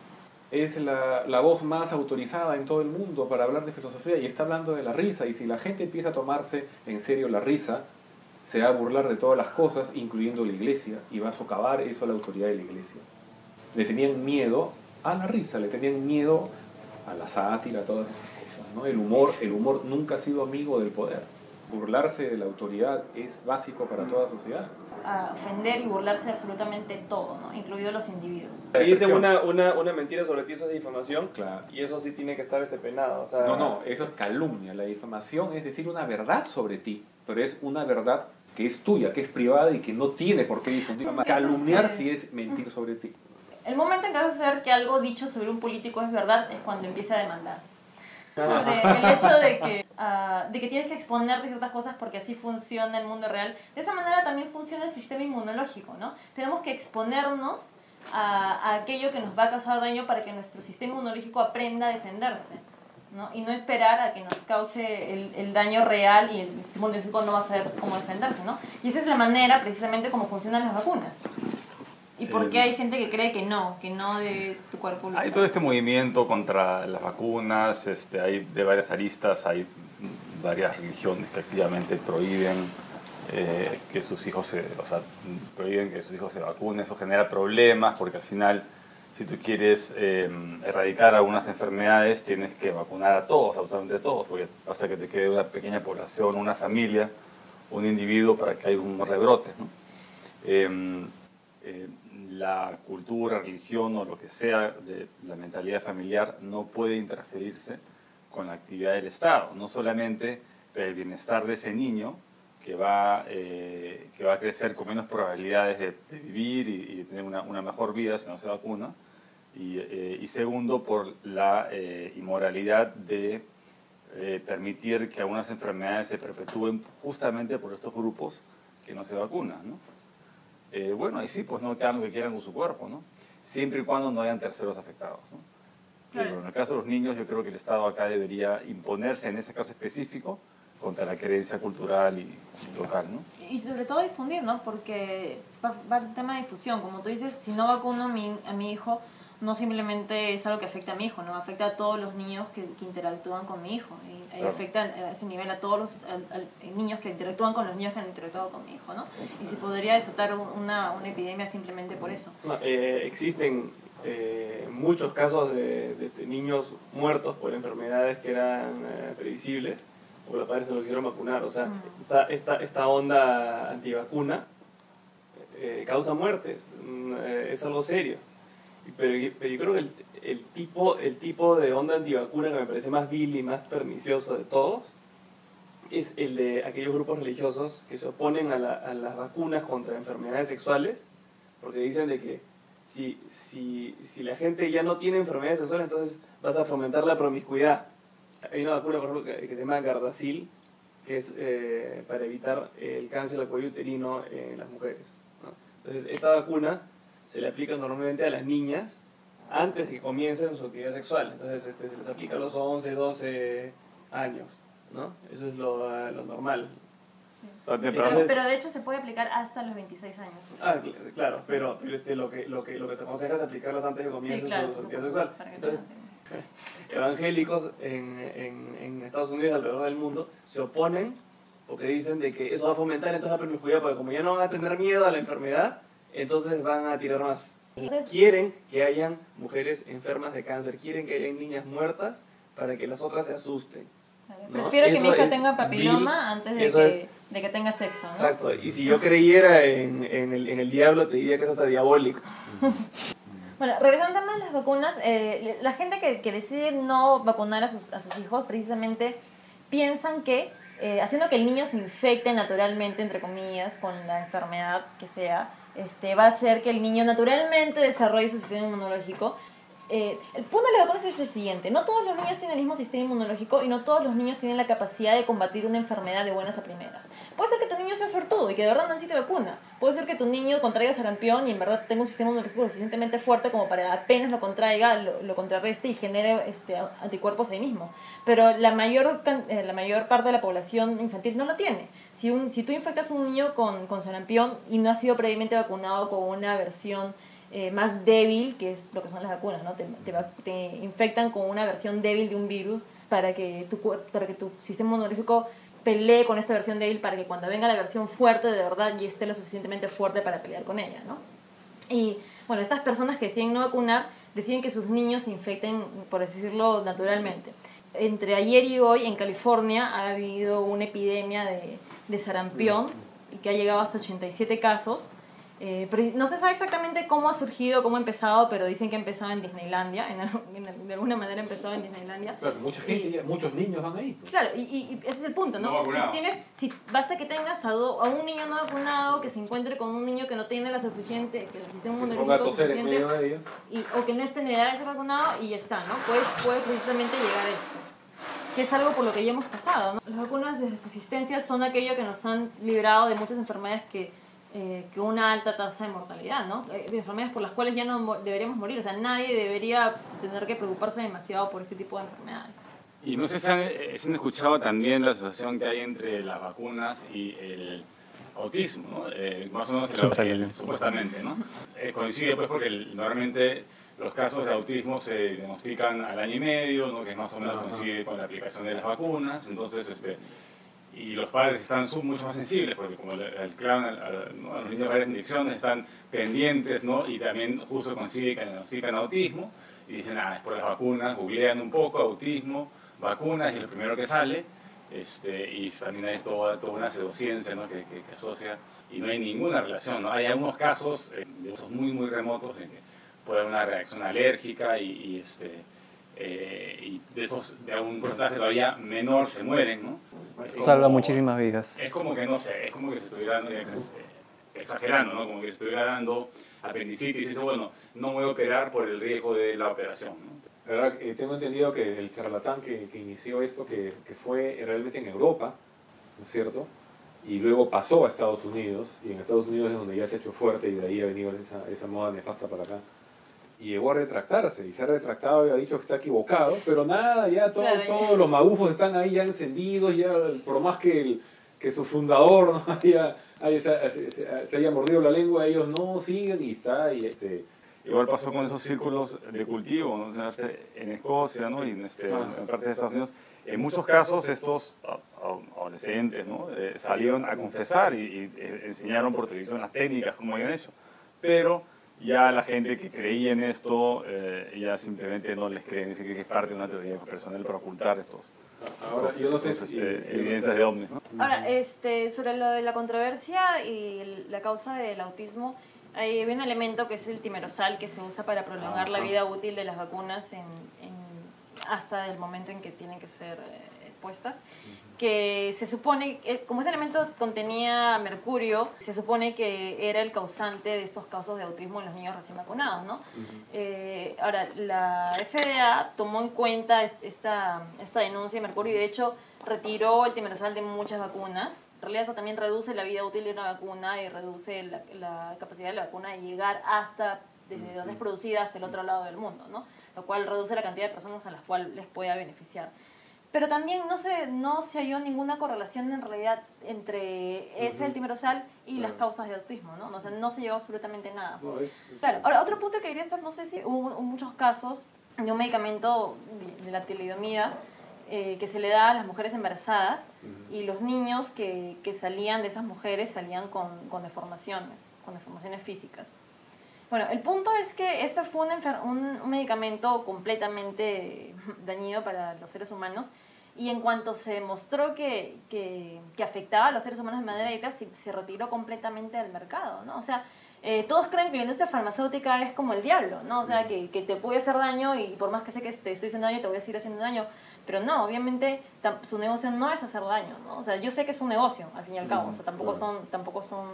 Es la, la voz más autorizada en todo el mundo para hablar de filosofía y está hablando de la risa. Y si la gente empieza a tomarse en serio la risa, se va a burlar de todas las cosas, incluyendo la iglesia, y va a socavar eso a la autoridad de la iglesia. Le tenían miedo a la risa, le tenían miedo a la sátira, a todas esas cosas, ¿no? El humor, el humor nunca ha sido amigo del poder. burlarse de la autoridad es básico para toda sociedad. A ofender y burlarse de absolutamente todo, ¿no? Incluidos los individuos. Si dicen una, una, una mentira sobre ti, eso es difamación. Claro. Y eso sí tiene que estar este penado. O sea, No, no, eso es calumnia. La difamación es decir una verdad sobre ti, pero es una verdad que es tuya, que es privada y que no tiene por qué difundir. Calumniar sí es mentir sobre ti. El momento en que vas a saber que algo dicho sobre un político es verdad es cuando empieza a demandar. Sobre el hecho de que, uh, de que tienes que exponerte ciertas cosas porque así funciona el mundo real. De esa manera también funciona el sistema inmunológico, ¿no? Tenemos que exponernos a, a aquello que nos va a causar daño para que nuestro sistema inmunológico aprenda a defenderse, ¿no? Y no esperar a que nos cause el, el daño real y el sistema inmunológico no va a saber cómo defenderse, ¿no? Y esa es la manera precisamente como funcionan las vacunas. ¿Y por qué hay gente que cree que no, que no de tu cuerpo lucha? Hay todo este movimiento contra las vacunas, este, hay de varias aristas, hay varias religiones que activamente prohíben eh, que sus hijos se, o sea, prohíben que sus hijos se vacunen. Eso genera problemas porque al final, si tú quieres eh, erradicar algunas enfermedades, tienes que vacunar a todos, absolutamente a todos, porque basta que te quede una pequeña población, una familia, un individuo para que haya un rebrote, ¿no? Eh, eh, la cultura, religión o lo que sea de la mentalidad familiar no puede interferirse con la actividad del Estado, no solamente el bienestar de ese niño que va, eh, que va a crecer con menos probabilidades de, de vivir y, y de tener una, una mejor vida si no se vacuna, y, eh, y segundo por la eh, inmoralidad de eh, permitir que algunas enfermedades se perpetúen justamente por estos grupos que no se vacunan, ¿no? Eh, bueno, y sí, pues no hagan lo que quieran con su cuerpo, ¿no? Siempre y cuando no hayan terceros afectados, ¿no? Pero Claro. en el caso de los niños, yo creo que el Estado acá debería imponerse en ese caso específico contra la creencia cultural y, y local, ¿no? Y sobre todo difundir, ¿no? Porque va, va el tema de difusión. Como tú dices, si no vacuno a mi, a mi hijo, no simplemente es algo que afecta a mi hijo, ¿no? Afecta a todos los niños que, que interactúan con mi hijo. Y, y Claro. afecta a ese nivel a todos los a, a niños que interactúan con los niños que han interactuado con mi hijo, ¿no? Y se podría desatar una, una epidemia simplemente por eso. No, eh, existen eh, muchos casos de, de este, niños muertos por enfermedades que eran eh, previsibles, porque los padres no lo quisieron vacunar. O sea, esta, esta, esta onda antivacuna eh, causa muertes, mm, eh, es algo serio. Pero, pero yo creo que el, el, tipo, el tipo de onda antivacuna que me parece más vil y más pernicioso de todos es el de aquellos grupos religiosos que se oponen a, la, a las vacunas contra enfermedades sexuales, porque dicen de que si, si, si la gente ya no tiene enfermedades sexuales, entonces vas a fomentar la promiscuidad. Hay una vacuna, por ejemplo, que, que se llama Gardasil, que es eh, para evitar el cáncer del cuello uterino en las mujeres, ¿no? Entonces, esta vacuna se le aplica normalmente a las niñas antes de que comiencen su actividad sexual. Entonces, este, se les aplica a los once, doce años, ¿no? Eso es lo, uh, lo normal. La Pero, temperatura- pero de hecho se puede aplicar hasta los veintiséis años. Ah, cl- claro, pero, pero este, lo, que, lo, que, lo que se aconseja es aplicarlas antes de que comience Sí, claro, su, su por actividad supuesto, sexual. para que Entonces, tengan- evangélicos en, en, en Estados Unidos y alrededor del mundo se oponen porque dicen de que eso va a fomentar entonces la promiscuidad, porque como ya no van a tener miedo a la enfermedad, entonces van a tirar más. Entonces, Quieren que hayan mujeres enfermas de cáncer, quieren que hayan niñas muertas para que las otras se asusten. ¿no? prefiero que mi Eso hija es tenga papiloma vil, antes de eso que, es- de que tenga sexo, ¿no? Exacto, y si yo creyera en, en, el, en el diablo, te diría que es hasta diabólico. Bueno, regresando al tema de las vacunas, eh, la gente que, que decide no vacunar a sus, a sus hijos precisamente piensan que eh, haciendo que el niño se infecte naturalmente, entre comillas, con la enfermedad que sea, este, va a hacer que el niño naturalmente desarrolle su sistema inmunológico. Eh, el punto de las vacunas es el siguiente: no todos los niños tienen el mismo sistema inmunológico y no todos los niños tienen la capacidad de combatir una enfermedad de buenas a primeras. Puede ser que tu niño sea suertudo y que de verdad no necesite vacuna. Puede ser que tu niño contraiga sarampión y en verdad tenga un sistema inmunológico lo suficientemente fuerte como para apenas lo contraiga, lo, lo contrarreste y genere este, anticuerpos ahí mismo. Pero la mayor, can- eh, la mayor parte de la población infantil no lo tiene. Si, un, si tú infectas a un niño con, con sarampión y no ha sido previamente vacunado con una versión eh, más débil, que es lo que son las vacunas, ¿no? Te, te, va- te infectan con una versión débil de un virus para que tu, cuer- para que tu sistema inmunológico pelee con esta versión débil para que cuando venga la versión fuerte de verdad ya esté lo suficientemente fuerte para pelear con ella, ¿no? Y bueno, estas personas que deciden no vacunar deciden que sus niños se infecten, por decirlo naturalmente. Entre ayer y hoy en California ha habido una epidemia de, de sarampión que ha llegado hasta ochenta y siete casos. Eh, pero no se sabe exactamente cómo ha surgido, cómo ha empezado, pero dicen que ha empezado en Disneylandia, en, en, de alguna manera ha empezado en Disneylandia. Claro, mucha gente, y, ya, muchos niños van ahí. Pues. Claro, y, y ese es el punto, ¿no? No si tienes, si, basta que tengas a, do, a un niño no vacunado que se encuentre con un niño que no tiene la suficiente, que el sistema inmunológico suficiente, de y, o que no esté en edad de ser vacunado y ya está, ¿no? Puede, puede precisamente llegar a esto, que es algo por lo que ya hemos pasado, ¿no? Las vacunas desde su existencia son aquello que nos han librado de muchas enfermedades que Eh, que una alta tasa de mortalidad, ¿no? Eh, de enfermedades por las cuales ya no mo- deberíamos morir. O sea, nadie debería tener que preocuparse demasiado por este tipo de enfermedades. Y no sé si han, eh, si han escuchado también la asociación que hay entre las vacunas y el autismo, ¿no? Eh, más o menos el, el, supuestamente, ¿no? Eh, coincide pues porque el, normalmente los casos de autismo se diagnostican al año y medio, ¿no? Que más o menos coincide con la aplicación de las vacunas, entonces este y los padres están mucho más sensibles porque como le clavan a, a, ¿no? a los niños varias inyecciones, están pendientes, ¿no? Y también justo coincide que diagnostican autismo y dicen, ah, es por las vacunas, googlean un poco, autismo, vacunas, y es lo primero que sale, este, y también hay toda, toda una pseudociencia, ¿no? que, que, que asocia, y no hay ninguna relación, ¿no? Hay algunos casos, eh, de esos muy, muy remotos, en que puede haber una reacción alérgica y, y este, Eh, y de esos, de algún porcentaje todavía menor se mueren, ¿no? Como, salva muchísimas vidas. Es como que, no sé, es como que se estuviera exagerando, ¿no? Como que se estuviera dando apendicitis y dice, bueno, no voy a operar por el riesgo de la operación, ¿no? La verdad, eh, tengo entendido que el charlatán que, que inició esto, que, que fue realmente en Europa, ¿no es cierto? Y luego pasó a Estados Unidos, y en Estados Unidos es donde ya se ha hecho fuerte y de ahí ha venido esa, esa moda nefasta para acá. Y llegó a retractarse, y se ha retractado y ha dicho que está equivocado, pero nada, ya todo, claro, todos ya. Los magufos están ahí ya encendidos, ya por más que, el, que su fundador ¿no? haya, haya, se, se, se haya mordido la lengua, ellos no siguen y está. Y este, Igual pasó con esos círculos de cultivo, ¿no? En Escocia, ¿no? Y en, este, en parte de Estados Unidos. En muchos casos estos adolescentes, ¿no? eh, salieron a confesar y, y enseñaron por televisión las técnicas como habían hecho, pero ya la gente que creía en esto eh, ya simplemente no les creen, dice que es parte de una teoría personal para ocultar estos, Ahora, estos, yo no sé estos si, este, yo evidencias no sé. de ovnis, ¿no? Ahora, este, sobre lo de la controversia y la causa del autismo, hay un elemento que es el timerosal que se usa para prolongar la vida útil de las vacunas en, en, hasta el momento en que tienen que ser eh, puestas, que se supone, como ese elemento contenía mercurio, se supone que era el causante de estos casos de autismo en los niños recién vacunados, ¿no? Uh-huh. eh, ahora, la F D A tomó en cuenta esta, esta denuncia de mercurio y de hecho retiró el timerosal de muchas vacunas. En realidad eso también reduce la vida útil de una vacuna y reduce la, la capacidad de la vacuna de llegar hasta, desde donde es producida hasta el otro lado del mundo, ¿no? Lo cual reduce la cantidad de personas a las cuales les pueda beneficiar. Pero también no se, no se halló ninguna correlación en realidad entre ese uh-huh. el timerosal y claro. las causas de autismo, ¿no? O sea, no se llegó absolutamente nada. No, es, es claro. Ahora, otro punto que quería hacer, no sé si hubo muchos casos de un medicamento de la talidomida eh, que se le da a las mujeres embarazadas uh-huh. y los niños que, que salían de esas mujeres salían con, con deformaciones, con deformaciones físicas. Bueno, el punto es que ese fue un, un, un medicamento completamente dañino para los seres humanos y en cuanto se demostró que, que, que afectaba a los seres humanos de manera directa, se, se retiró completamente del mercado, ¿no? O sea, eh, todos creen que la industria farmacéutica es como el diablo, ¿no? O sea, que, que te puede hacer daño y por más que sé que te estoy haciendo daño, te voy a seguir haciendo daño. Pero no, obviamente su negocio no es hacer daño, ¿no? O sea, yo sé que es un negocio, al fin y al cabo, o sea, tampoco son... Tampoco son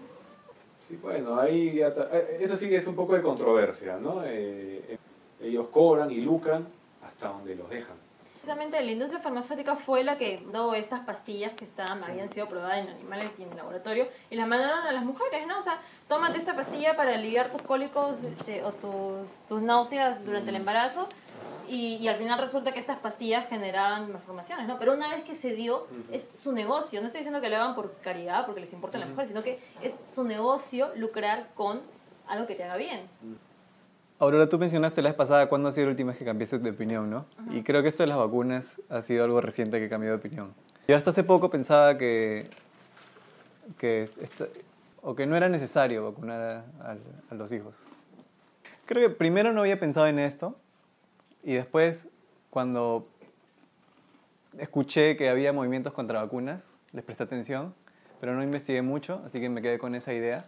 Sí, bueno, ahí ya ta- eso sí es un poco de controversia, ¿no? Eh, ellos cobran y lucran hasta donde los dejan. Precisamente la industria farmacéutica fue la que dio estas pastillas que estaban, habían sido probadas en animales y en el laboratorio y las mandaron a las mujeres, ¿no? O sea, tómate esta pastilla para aliviar tus cólicos este, o tus, tus náuseas durante el embarazo y, y al final resulta que estas pastillas generaban malformaciones, ¿no? Pero una vez que se dio, es su negocio. No estoy diciendo que lo hagan por caridad, porque les importa a las mujeres, sino que es su negocio lucrar con algo que te haga bien. Aurora, tú mencionaste la vez pasada cuándo ha sido la última vez que cambiaste de opinión, ¿no? Uh-huh. Y creo que esto de las vacunas ha sido algo reciente que cambió de opinión. Yo hasta hace poco pensaba que, que, esta, o que no era necesario vacunar a, a, a los hijos. Creo que primero no había pensado en esto y después cuando escuché que había movimientos contra vacunas, les presté atención, pero no investigué mucho, así que me quedé con esa idea.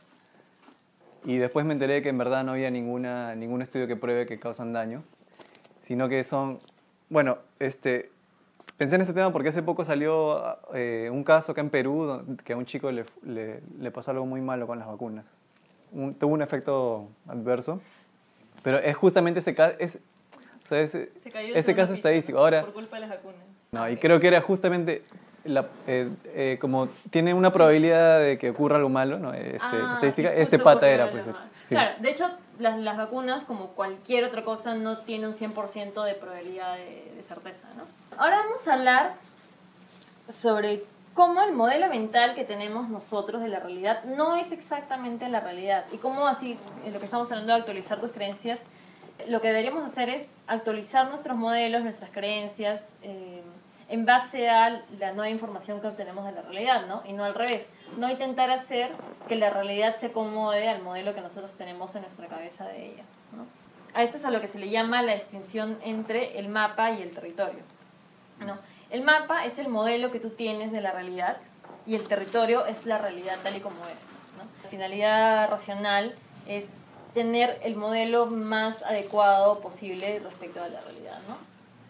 Y después me enteré que en verdad no había ninguna, ningún estudio que pruebe que causan daño, sino que son... Bueno, este, pensé en este tema porque hace poco salió eh, un caso acá en Perú donde, que a un chico le, le, le pasó algo muy malo con las vacunas. Un, tuvo un efecto adverso, pero es justamente ese caso, es, o sea, ese, Se cayó el ese segundo caso piso, estadístico. ¿no? Ahora, Por culpa de las vacunas. no, Ah, y ok. creo que era justamente, la, eh, eh, como tiene una probabilidad de que ocurra algo malo, ¿no? Este, Ah, estadística, y este justo pata ocurrió era, lo pues. demás. Sí. Claro, de hecho, las, las vacunas, como cualquier otra cosa, no tiene un cien por ciento de probabilidad de, de certeza, ¿no? Ahora vamos a hablar sobre cómo el modelo mental que tenemos nosotros de la realidad no es exactamente la realidad y cómo así, en lo que estamos hablando de actualizar tus creencias, lo que deberíamos hacer es actualizar nuestros modelos, nuestras creencias, eh, en base a la nueva información que obtenemos de la realidad, ¿no? Y no al revés. No intentar hacer que la realidad se acomode al modelo que nosotros tenemos en nuestra cabeza de ella, ¿no? A esto es a lo que se le llama la distinción entre el mapa y el territorio, ¿no? El mapa es el modelo que tú tienes de la realidad y el territorio es la realidad tal y como es, ¿no? La finalidad racional es tener el modelo más adecuado posible respecto a la realidad, ¿no?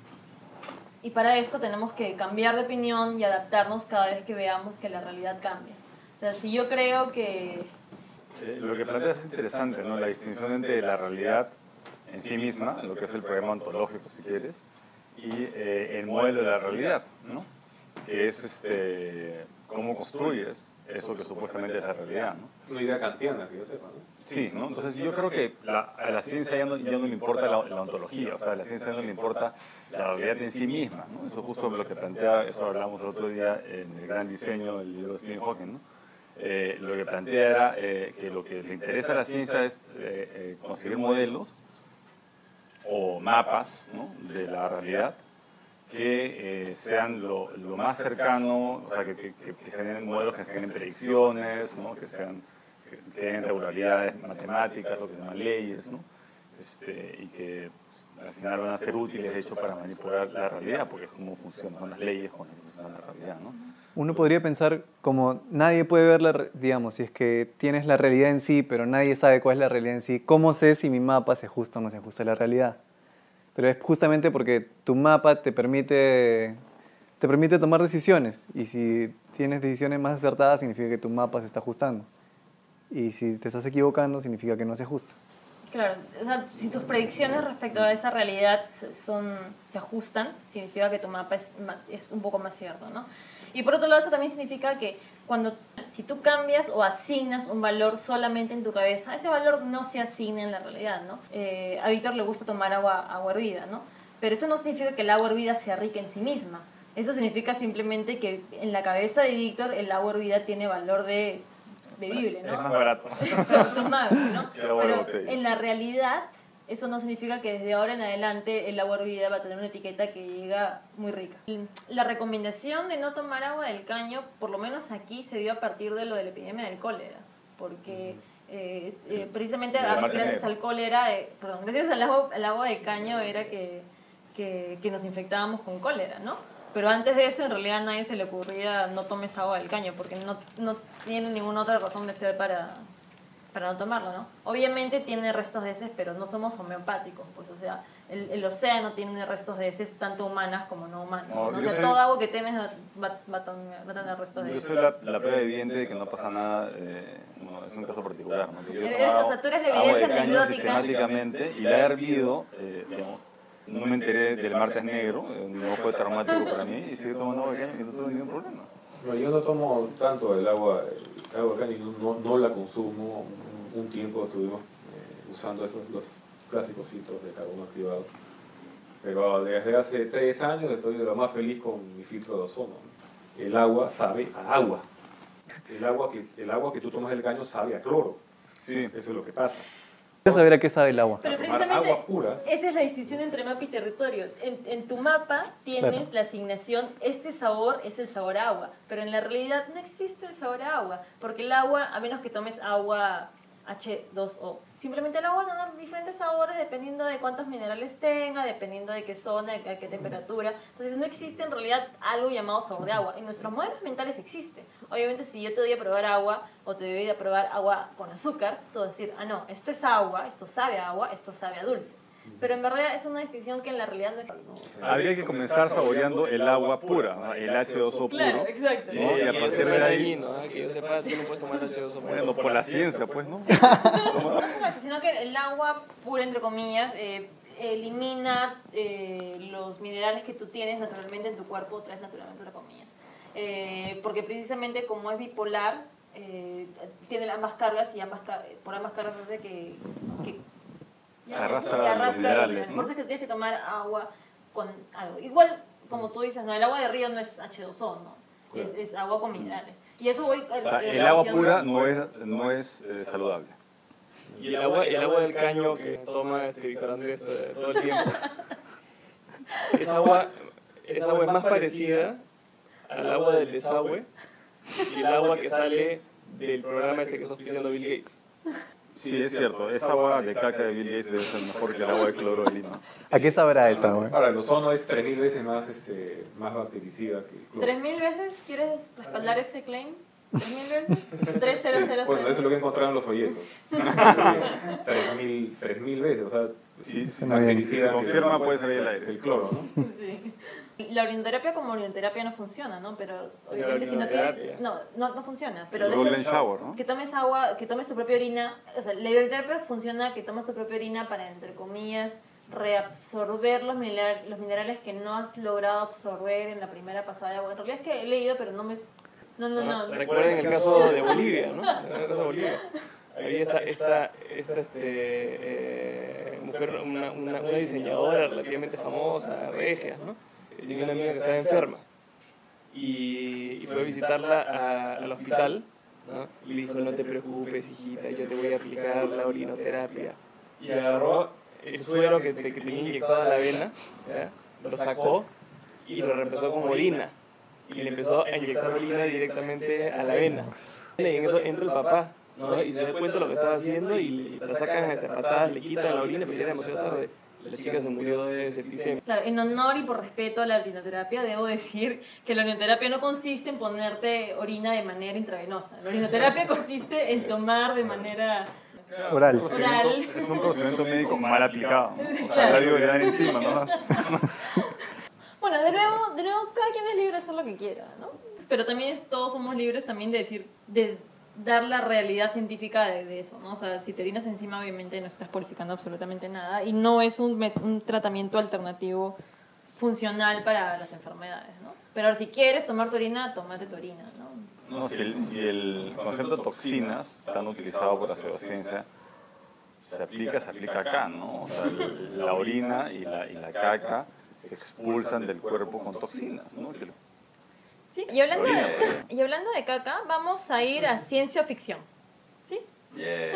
Y para esto tenemos que cambiar de opinión y adaptarnos cada vez que veamos que la realidad cambia. O sea, si yo creo que... Eh, lo que planteas es interesante, ¿no? La distinción entre la realidad en sí misma, lo que es el problema ontológico, si quieres, y eh, el modelo de la realidad, ¿no? Que es este, cómo construyes eso que supuestamente es la realidad, ¿no? Es una idea kantiana, que yo sepa, ¿no? Sí, ¿no? Entonces yo creo que la, a la ciencia ya no, ya no le importa la, la ontología, o sea, a la ciencia no le importa la realidad en sí misma, ¿no? Eso es justo lo que plantea, eso hablamos el otro día en el gran diseño del libro de Stephen Hawking, ¿no? Eh, lo que plantea era eh, que lo que le interesa a la ciencia es eh, eh, conseguir modelos o mapas, ¿no? De la realidad que eh, sean lo, lo más cercano, o sea, que, que, que generen modelos que generen predicciones, ¿no? Que sean que tienen regularidades matemáticas, lo que se llaman leyes, ¿no? Este, y que pues, al final van a ser útiles, de hecho, para manipular la realidad, porque es como funcionan las leyes con las que funciona la realidad, ¿no? Uno podría pensar como nadie puede ver la, re- digamos, si es que tienes la realidad en sí, pero nadie sabe cuál es la realidad en sí, ¿cómo sé si mi mapa se ajusta o no se ajusta a la realidad? Pero es justamente porque tu mapa te permite, te permite tomar decisiones, y si tienes decisiones más acertadas significa que tu mapa se está ajustando. Y si te estás equivocando, significa que no se ajusta. Claro, o sea, si tus predicciones respecto a esa realidad se- son, se ajustan, significa que tu mapa es, ma- es un poco más cierto, ¿no? Y por otro lado, eso también significa que cuando, si tú cambias o asignas un valor solamente en tu cabeza, ese valor no se asigna en la realidad, ¿no? Eh, a Víctor le gusta tomar agua, agua hervida, ¿no? Pero eso no significa que el agua hervida sea rica en sí misma. Eso significa simplemente que en la cabeza de Víctor el agua hervida tiene valor de bebible, ¿no? Es más barato. Tomable, ¿no? Qué buena Pero botella. en la realidad, eso no significa que desde ahora en adelante el agua hervida va a tener una etiqueta que llega muy rica. La recomendación de no tomar agua del caño, por lo menos aquí, se dio a partir de lo de la epidemia del cólera, porque eh, eh, precisamente Del a- Mar gracias Negro. al cólera, eh, perdón, gracias al agua, al agua de caño era que, que, que nos infectábamos con cólera, ¿no? Pero antes de eso, en realidad a nadie se le ocurría no tomes agua del caño, porque no, no tiene ninguna otra razón de ser para, para no tomarlo, ¿no? Obviamente tiene restos de heces, pero no somos homeopáticos, pues, o sea, el, el océano tiene restos de heces tanto humanas como no humanas, No, ¿no? O yo sea, soy- todo agua que temes va, va, va a tener- va a tener restos de Yo heces. soy la, la prueba evidente de que no pasa nada, eh, no, es un caso particular, ¿no? Yo he Eres- tomado o sea, tú eres la agua de evidencia caño anecdótica. sistemáticamente y la he hervido, eh, digamos, no me enteré del martes negro, eh, no fue traumático para mí y sigo tomando agua de caño y no tuve ningún problema. Bueno, yo no tomo tanto el agua, el agua de caño, no, no, no la consumo. Un, un tiempo estuvimos eh, usando esos los clásicos filtros de carbono activado. Pero desde hace tres años estoy de lo más feliz con mi filtro de ozono. El agua sabe a agua. El agua que, el agua que tú tomas del caño sabe a cloro. Sí. Eso es lo que pasa. Quiero saber a qué sabe el agua. Pero A tomar precisamente agua pura. esa es la distinción entre mapa y territorio. En, en tu mapa tienes Claro. la asignación, este sabor es el sabor a agua, pero en la realidad no existe el sabor a agua, porque el agua, a menos que tomes agua, H dos O. Simplemente el agua va a tener diferentes sabores dependiendo de cuántos minerales tenga, dependiendo de qué zona, de qué, a qué temperatura. Entonces no existe en realidad algo llamado sabor de agua. En nuestros modelos mentales existe. Obviamente si yo te doy a probar agua o te doy a probar agua con azúcar, tú vas a decir, ah no, esto es agua, esto sabe a agua, esto sabe a dulce. Pero en verdad es una distinción que en la realidad no existe. Habría que comenzar saboreando el agua pura, ¿no? El H dos O puro. Claro, exacto. ¿no? Y a que partir yo de sepa ahí, ¿no? Que yo sepa, tú no puedes tomar H dos O. bueno, por la ciencia, pues, ¿no? No es eso, sino que el agua pura, entre comillas, eh, elimina eh, los minerales que tú tienes naturalmente en tu cuerpo, traes naturalmente, entre comillas. Eh, porque precisamente como es bipolar, eh, tiene ambas cargas y ambas, por ambas cargas hace que... que ya, Arrastra que los minerales, ¿no? Por eso es que tienes que tomar agua con algo. Igual, como tú dices, no, el agua de río no es H dos O, ¿no? Es, es agua con minerales. Y eso voy... O sea, el agua pura no es, no es eh, saludable. Y el agua, el agua del caño que toma este Víctor Andrés eh, todo el tiempo. Esa agua, esa agua es más parecida al agua del desagüe que el agua que sale del programa este que está auspiciando Bill Gates. Sí, es cierto. Esa agua de caca de Bill Gates debe ser mejor que el agua de cloro de Lima. ¿A qué sabrá esa, güey? Ahora, el ozono es tres mil veces más, este, más bactericida que el cloro. ¿Tres mil veces quieres respaldar ese claim? ¿Tres mil veces? ¿Tres cero cero cero? Bueno, eso es lo que encontraron los folletos. Tres mil, tres mil veces, o sea, Sí, si Suena bien. se confirma puede salir el aire. el cloro, ¿no? Sí. La orinoterapia como orinoterapia no funciona, ¿no? Pero La obviamente si no orinoterapia. tienes... No, no, no funciona. Pero El de golden hecho, shower, ¿no? que tomes agua, que tomes tu propia orina... O sea, la orinoterapia funciona que tomas tu propia orina para, entre comillas, reabsorber los, mineral, los minerales que no has logrado absorber en la primera pasada de agua. En realidad es que he leído, pero no me... No, no, no. Recuerden el caso de Bolivia, ¿no? En el caso de Bolivia. Había esta, esta, esta este, eh, mujer, una, una, una diseñadora relativamente famosa, regia, ¿no? Tenía una amiga que estaba enferma y, y fue a visitarla a- al hospital, ¿no? Y le dijo, no te preocupes, hijita, yo te voy a aplicar la orinoterapia. Y agarró el suero que, te, que tenía inyectado a la vena, ¿ya? Lo sacó y lo reemplazó con orina. Y le empezó a inyectar orina directamente a la vena. Y en eso entra el papá, ¿no? Y se da cuenta de lo que estaba haciendo y la sacan a estas patadas, le quitan la orina, pero ya era demasiado tarde. La chica se murió de septicemia. Claro, en honor y por respeto a la orinoterapia, debo decir que la orinoterapia no consiste en ponerte orina de manera intravenosa. La orinoterapia consiste en tomar de manera... Oral. Es un procedimiento- Oral. Es un procedimiento médico mal aplicado. ¿no? O sea, la le dan encima, ¿no? Bueno, de nuevo, de nuevo, cada quien es libre de hacer lo que quiera, ¿no? Pero también es- todos somos libres también de decir, de dar la realidad científica de, de eso, ¿no? O sea, si te orinas encima, obviamente no estás purificando absolutamente nada y no es un, met- un tratamiento alternativo funcional para las enfermedades, ¿no? Pero si quieres tomar tu orina, tómate tu orina, ¿no? No, si, el, si el concepto de toxinas, tan utilizado por la pseudociencia, se aplica, se aplica acá, ¿no? O sea, el- la orina y la, y la caca se expulsan del cuerpo con toxinas, ¿no? Que- ¿Sí? Y, hablando Orina, de, orina. y hablando de caca, vamos a ir a ciencia ficción, ¿sí? Yeah.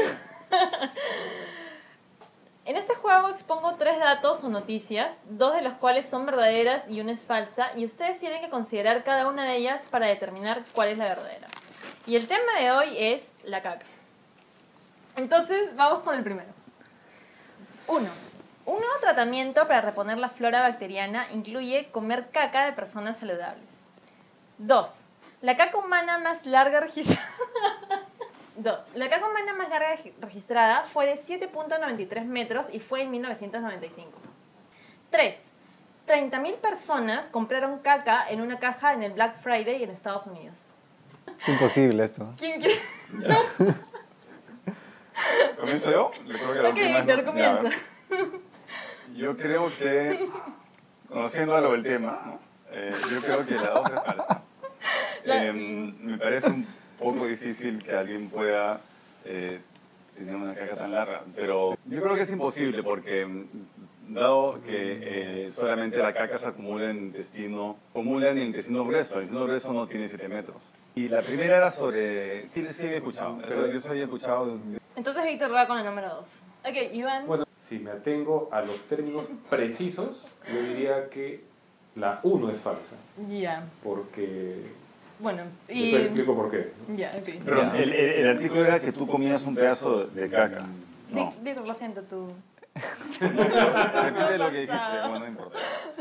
En este juego expongo tres datos o noticias, dos de las cuales son verdaderas y una es falsa, y ustedes tienen que considerar cada una de ellas para determinar cuál es la verdadera. Y el tema de hoy es la caca. Entonces, vamos con el primero. Uno. Un nuevo tratamiento para reponer la flora bacteriana incluye comer caca de personas saludables. Dos. La caca humana más larga registrada... Dos. La caca humana más larga regi- registrada fue de siete punto noventa y tres metros y fue en mil novecientos noventa y cinco. Tres. treinta mil personas compraron caca en una caja en el Black Friday en Estados Unidos. Es imposible esto. ¿Quién quiere? ¿Comienzo yo? Le creo que la Ok, última es- Víctor, ya, comienza. a ver. Yo creo que, conociendo algo del tema, ¿no? Eh, yo creo que la dos es falsa. La- Eh, me parece un poco difícil que alguien pueda eh, tener una caca tan larga, pero yo creo que es imposible porque mm, dado que eh, solamente la caca se acumula en el intestino, acumula en el intestino grueso, el intestino grueso no tiene siete metros. Y la primera era sobre, sí, sí había escuchado, pero yo sí había escuchado de- Entonces Víctor va con el número dos. Ok, Iván. Bueno, si me atengo a los términos precisos, yo diría que la uno es falsa, Ya. porque Bueno, y... Después explico por qué. Ya, ok. Pero el, el, el artículo era que tú comías un pedazo de caca. No. Vic- Víctor, lo siento, tú. Repite lo que dijiste, bueno, no importa.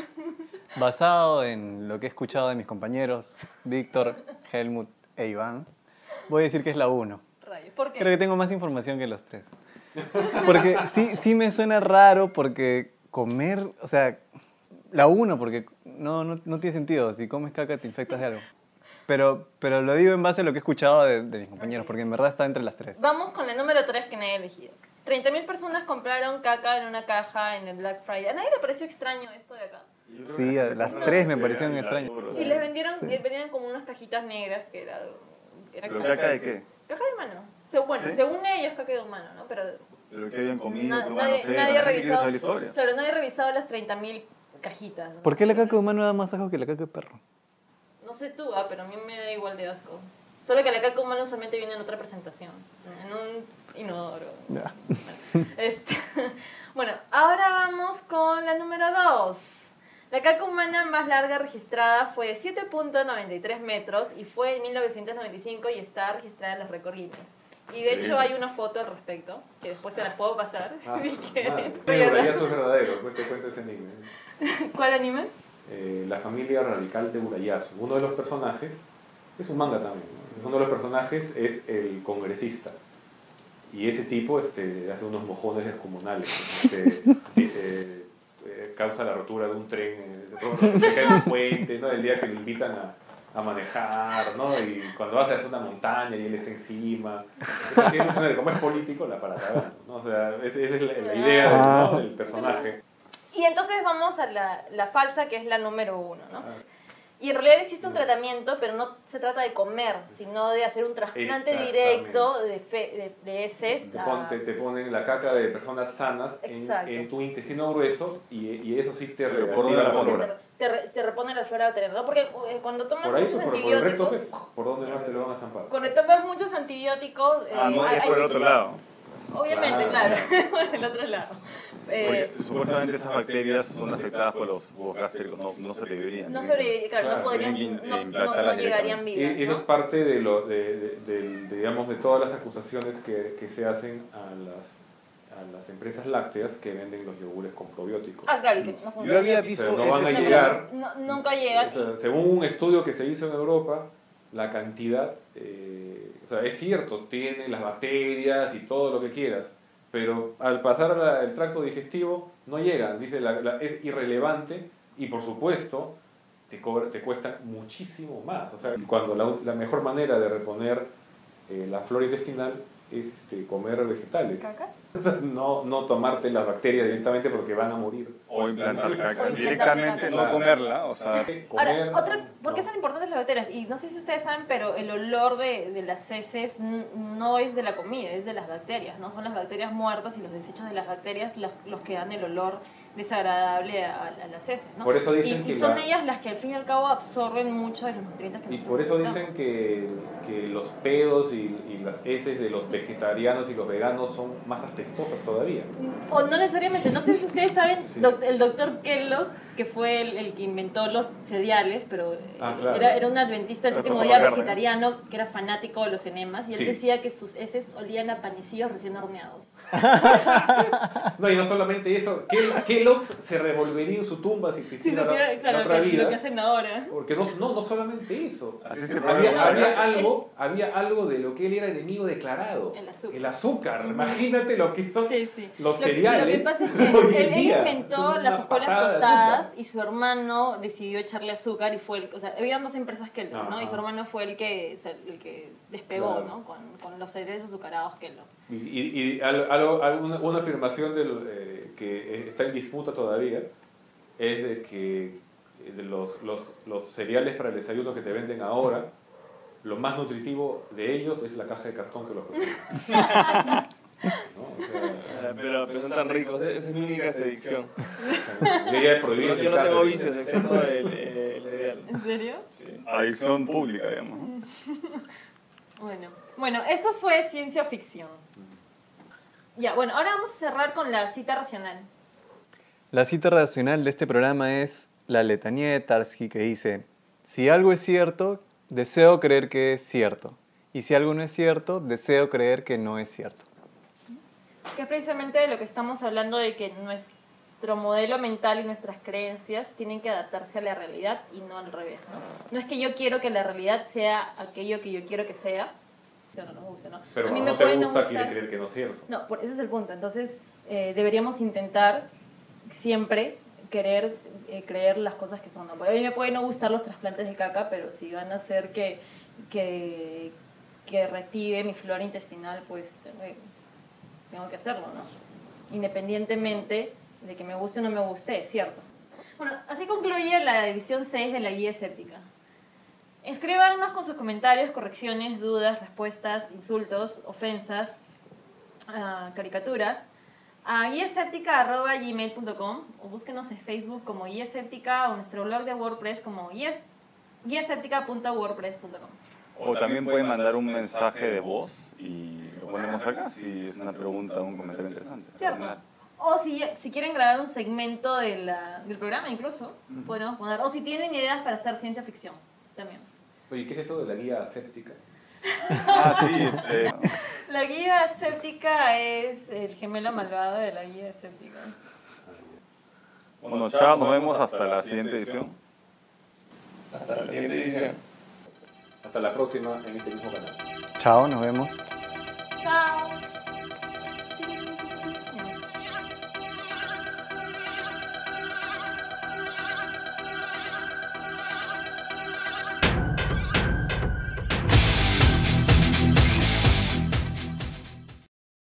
Basado en lo que he escuchado de mis compañeros, Víctor, Helmut e Iván, voy a decir que es la uno. Rayos, ¿por qué? Creo que tengo más información que los tres. Porque sí, sí me suena raro porque comer, o sea, la uno, porque no, no, no tiene sentido. Si comes caca te infectas de algo. Pero, pero lo digo en base a lo que he escuchado de, de mis compañeros, porque en verdad está entre las tres. Vamos con la número tres que nadie ha elegido. treinta mil personas compraron caca en una caja en el Black Friday. ¿A nadie le pareció extraño esto de acá? Sí, a las tres me parecieron extrañas. Y les vendieron, eh, vendían como unas cajitas negras que era... era ¿Pero caca de qué? Caja de humano. Se- bueno, ¿Sí? según ellos, caca de humano, ¿no? Pero De lo que habían comido, na- tu nadie, mano, sé, nadie la ha gente quiere revisado... saber la historia. Claro, nadie ha revisado las treinta mil cajitas. ¿no? ¿Por qué la caca humana da más asco que la caca de perro? No sé tú, ah, pero a mí me da igual de asco. Solo que la caca humana usualmente viene en otra presentación. En un inodoro. Ya. Este, bueno, ahora vamos con la número dos. La caca humana más larga registrada fue de siete punto noventa y tres metros y fue en mil novecientos noventa y cinco y está registrada en los récords Guinness. Y de hecho hay una foto al respecto, que después se las puedo pasar. Ah, si madre. quieren. Sí, Urayasu es verdadero, cuente, cuente ese enigma. ¿Cuál anime? Eh, la familia radical de Urayasu. Uno de los personajes, es un manga también, ¿no? Uno de los personajes es el congresista. Y ese tipo este, hace unos mojones descomunales. Este, eh, eh, eh, causa la rotura de un tren, eh, se cae un puente, ¿no? El día que lo invitan a, a manejar, ¿no? Y cuando vas a hacer una montaña y él está encima. Entonces, como es político, la para cagar, ¿no? O sea, esa es la, la idea del, ¿no? del personaje. Y entonces vamos a la, la falsa, que es la número uno, ¿no? Ah. Y en realidad existe un tratamiento, pero no se trata de comer, sino de hacer un trasplante Exactamente. directo de, fe, de, de heces. Te, a- pon- te, te ponen la caca de personas sanas en, Exacto. en tu intestino grueso y, y eso sí te Pero ¿por reactiva dónde la la flora. te, re- te repone la flora bacteriana, ¿no? Porque eh, cuando tomas Por ahí, muchos por, por el recto, antibióticos, ¿por dónde más te lo van a zampar? cuando tomas muchos antibióticos, eh, Ah, no, hay- es por el hay- otro lado. obviamente, Claro. claro, por el otro lado. Eh, Porque supuestamente esas bacterias son afectadas por los jugos gástricos, no, no sobrevivirían. no sobrevivirían, claro, Claro, no podrían, tienen que no, no- implantarlas no llegarían directamente. vivas, Y eso ¿no? es parte de, lo, de, de, de- de, digamos, de todas las acusaciones que, que se hacen a las, a las empresas lácteas que venden los yogures con probióticos. Ah, claro, y que no Yo funciona. había O visto sea, no van a ese llegar. No, nunca llegan. O sea, según un estudio que se hizo en Europa, la cantidad, eh, o sea, es cierto, tiene las bacterias y todo lo que quieras, pero al pasar la- el tracto digestivo no llegan, dice, la, la- es irrelevante y por supuesto te, cobra, te cuesta muchísimo más. O sea, cuando la, la mejor manera de reponer eh, la flora intestinal es este, comer vegetales. ¿Caca? O sea, no, no tomarte las bacterias directamente porque van a morir. O implantar caca. O implantar Directamente caca. no comerla, o sea... Ahora, Comer, otra, ¿por qué no. son importantes las bacterias? Y no sé si ustedes saben, pero el olor de, de las heces n- no es de la comida, es de las bacterias, ¿no? Son las bacterias muertas y los desechos de las bacterias los, los que dan el olor desagradable a, a las heces, ¿no? Por eso dicen y, que y son la- ellas las que al fin y al cabo absorben mucho de los nutrientes que Y nosotros por eso dicen necesitamos. que, que los pedos y, y las heces de los vegetarianos y los veganos son más apestosas todavía. O no necesariamente, no sé si ustedes saben, Sí. doc- el doctor Kellogg, que fue el, el que inventó los cereales, pero Ah, eh, claro. era, era un adventista del Pero séptimo fue día por la carne. vegetariano, que era fanático de los enemas, y él Sí. decía que sus heces olían a panecillos recién horneados. No, y no solamente eso, Kell- Kellogg's se revolvería en su tumba si Si existiera supiera, la, la claro, otra lo que, vida. lo que hacen ahora. Porque no, no, no solamente eso. Así se Había, prueba. había algo, había algo de lo que él era enemigo declarado. El azúcar. El azúcar. Imagínate lo que son Sí, sí. los Lo que- cereales. Lo que pasa es que hoy en él, él día. inventó Son las una hojuelas patada de tostadas azúcar. y su hermano decidió echarle azúcar y fue el, o sea, habían dos empresas Kellogg, ¿no? Ajá. Y su hermano fue el que, se- el que despegó, Claro. ¿no? Con, con los cereales azucarados Kellogg. Y, y, y algo, algo- alguna- una afirmación del, eh, que está en disputa todavía es de que eh, de los, los, los cereales para el desayuno que te venden ahora, lo más nutritivo de ellos es la caja de cartón que los contiene. ¿No? O sea, Ah, Pero, pero son tan ricos, esa es mi única adicción. debería de prohibir Yo, en yo mi no casa tengo ese- vicios, excepto el, eh, el cereal. ¿En serio? Adicción pública, digamos. ¿no? Bueno, bueno, eso fue ciencia ficción. Ya, bueno, ahora vamos a cerrar con la cita racional. La cita racional de este programa es la letanía de Tarski, que dice: si algo es cierto, deseo creer que es cierto. Y si algo no es cierto, deseo creer que no es cierto. Que es precisamente de lo que estamos hablando, de que nuestro modelo mental y nuestras creencias tienen que adaptarse a la realidad y no al revés, ¿no? No es que yo quiero que la realidad sea aquello que yo quiero que sea, si o no nos gusta, ¿no? Pero a mí cuando me no te puede gusta, gustar... quiere creer que no es cierto. No, por, ese es el punto. Entonces, eh, deberíamos intentar siempre querer eh, creer las cosas que son, ¿no? Porque a mí me pueden no gustar los trasplantes de caca, pero si van a hacer que, que, que reactive mi flora intestinal, pues eh, tengo que hacerlo, ¿no? Independientemente de que me guste o no me guste, es cierto. Bueno, así concluye la edición seis de la guía escéptica. Escríbanos con sus comentarios, correcciones, dudas, respuestas, insultos, ofensas, uh, caricaturas a guía escéptica arroba gmail punto com o búsquenos en Facebook como Guía Escéptica o nuestro blog de WordPress como guía escéptica punto wordpress punto com. O también pueden mandar un mensaje de voz y lo ponemos acá si es una pregunta o un comentario interesante. Cierto. O si, si quieren grabar un segmento de la, del programa incluso, uh-huh. podemos poner. O si tienen ideas para hacer ciencia ficción, también. Oye, ¿qué es eso de la guía escéptica? Ah, sí. Eh. La guía escéptica es el gemelo malvado de la guía escéptica. Bueno, chao, nos vemos hasta la siguiente edición. Hasta la siguiente edición. Hasta la próxima en este mismo canal. Chao, nos vemos. Chao.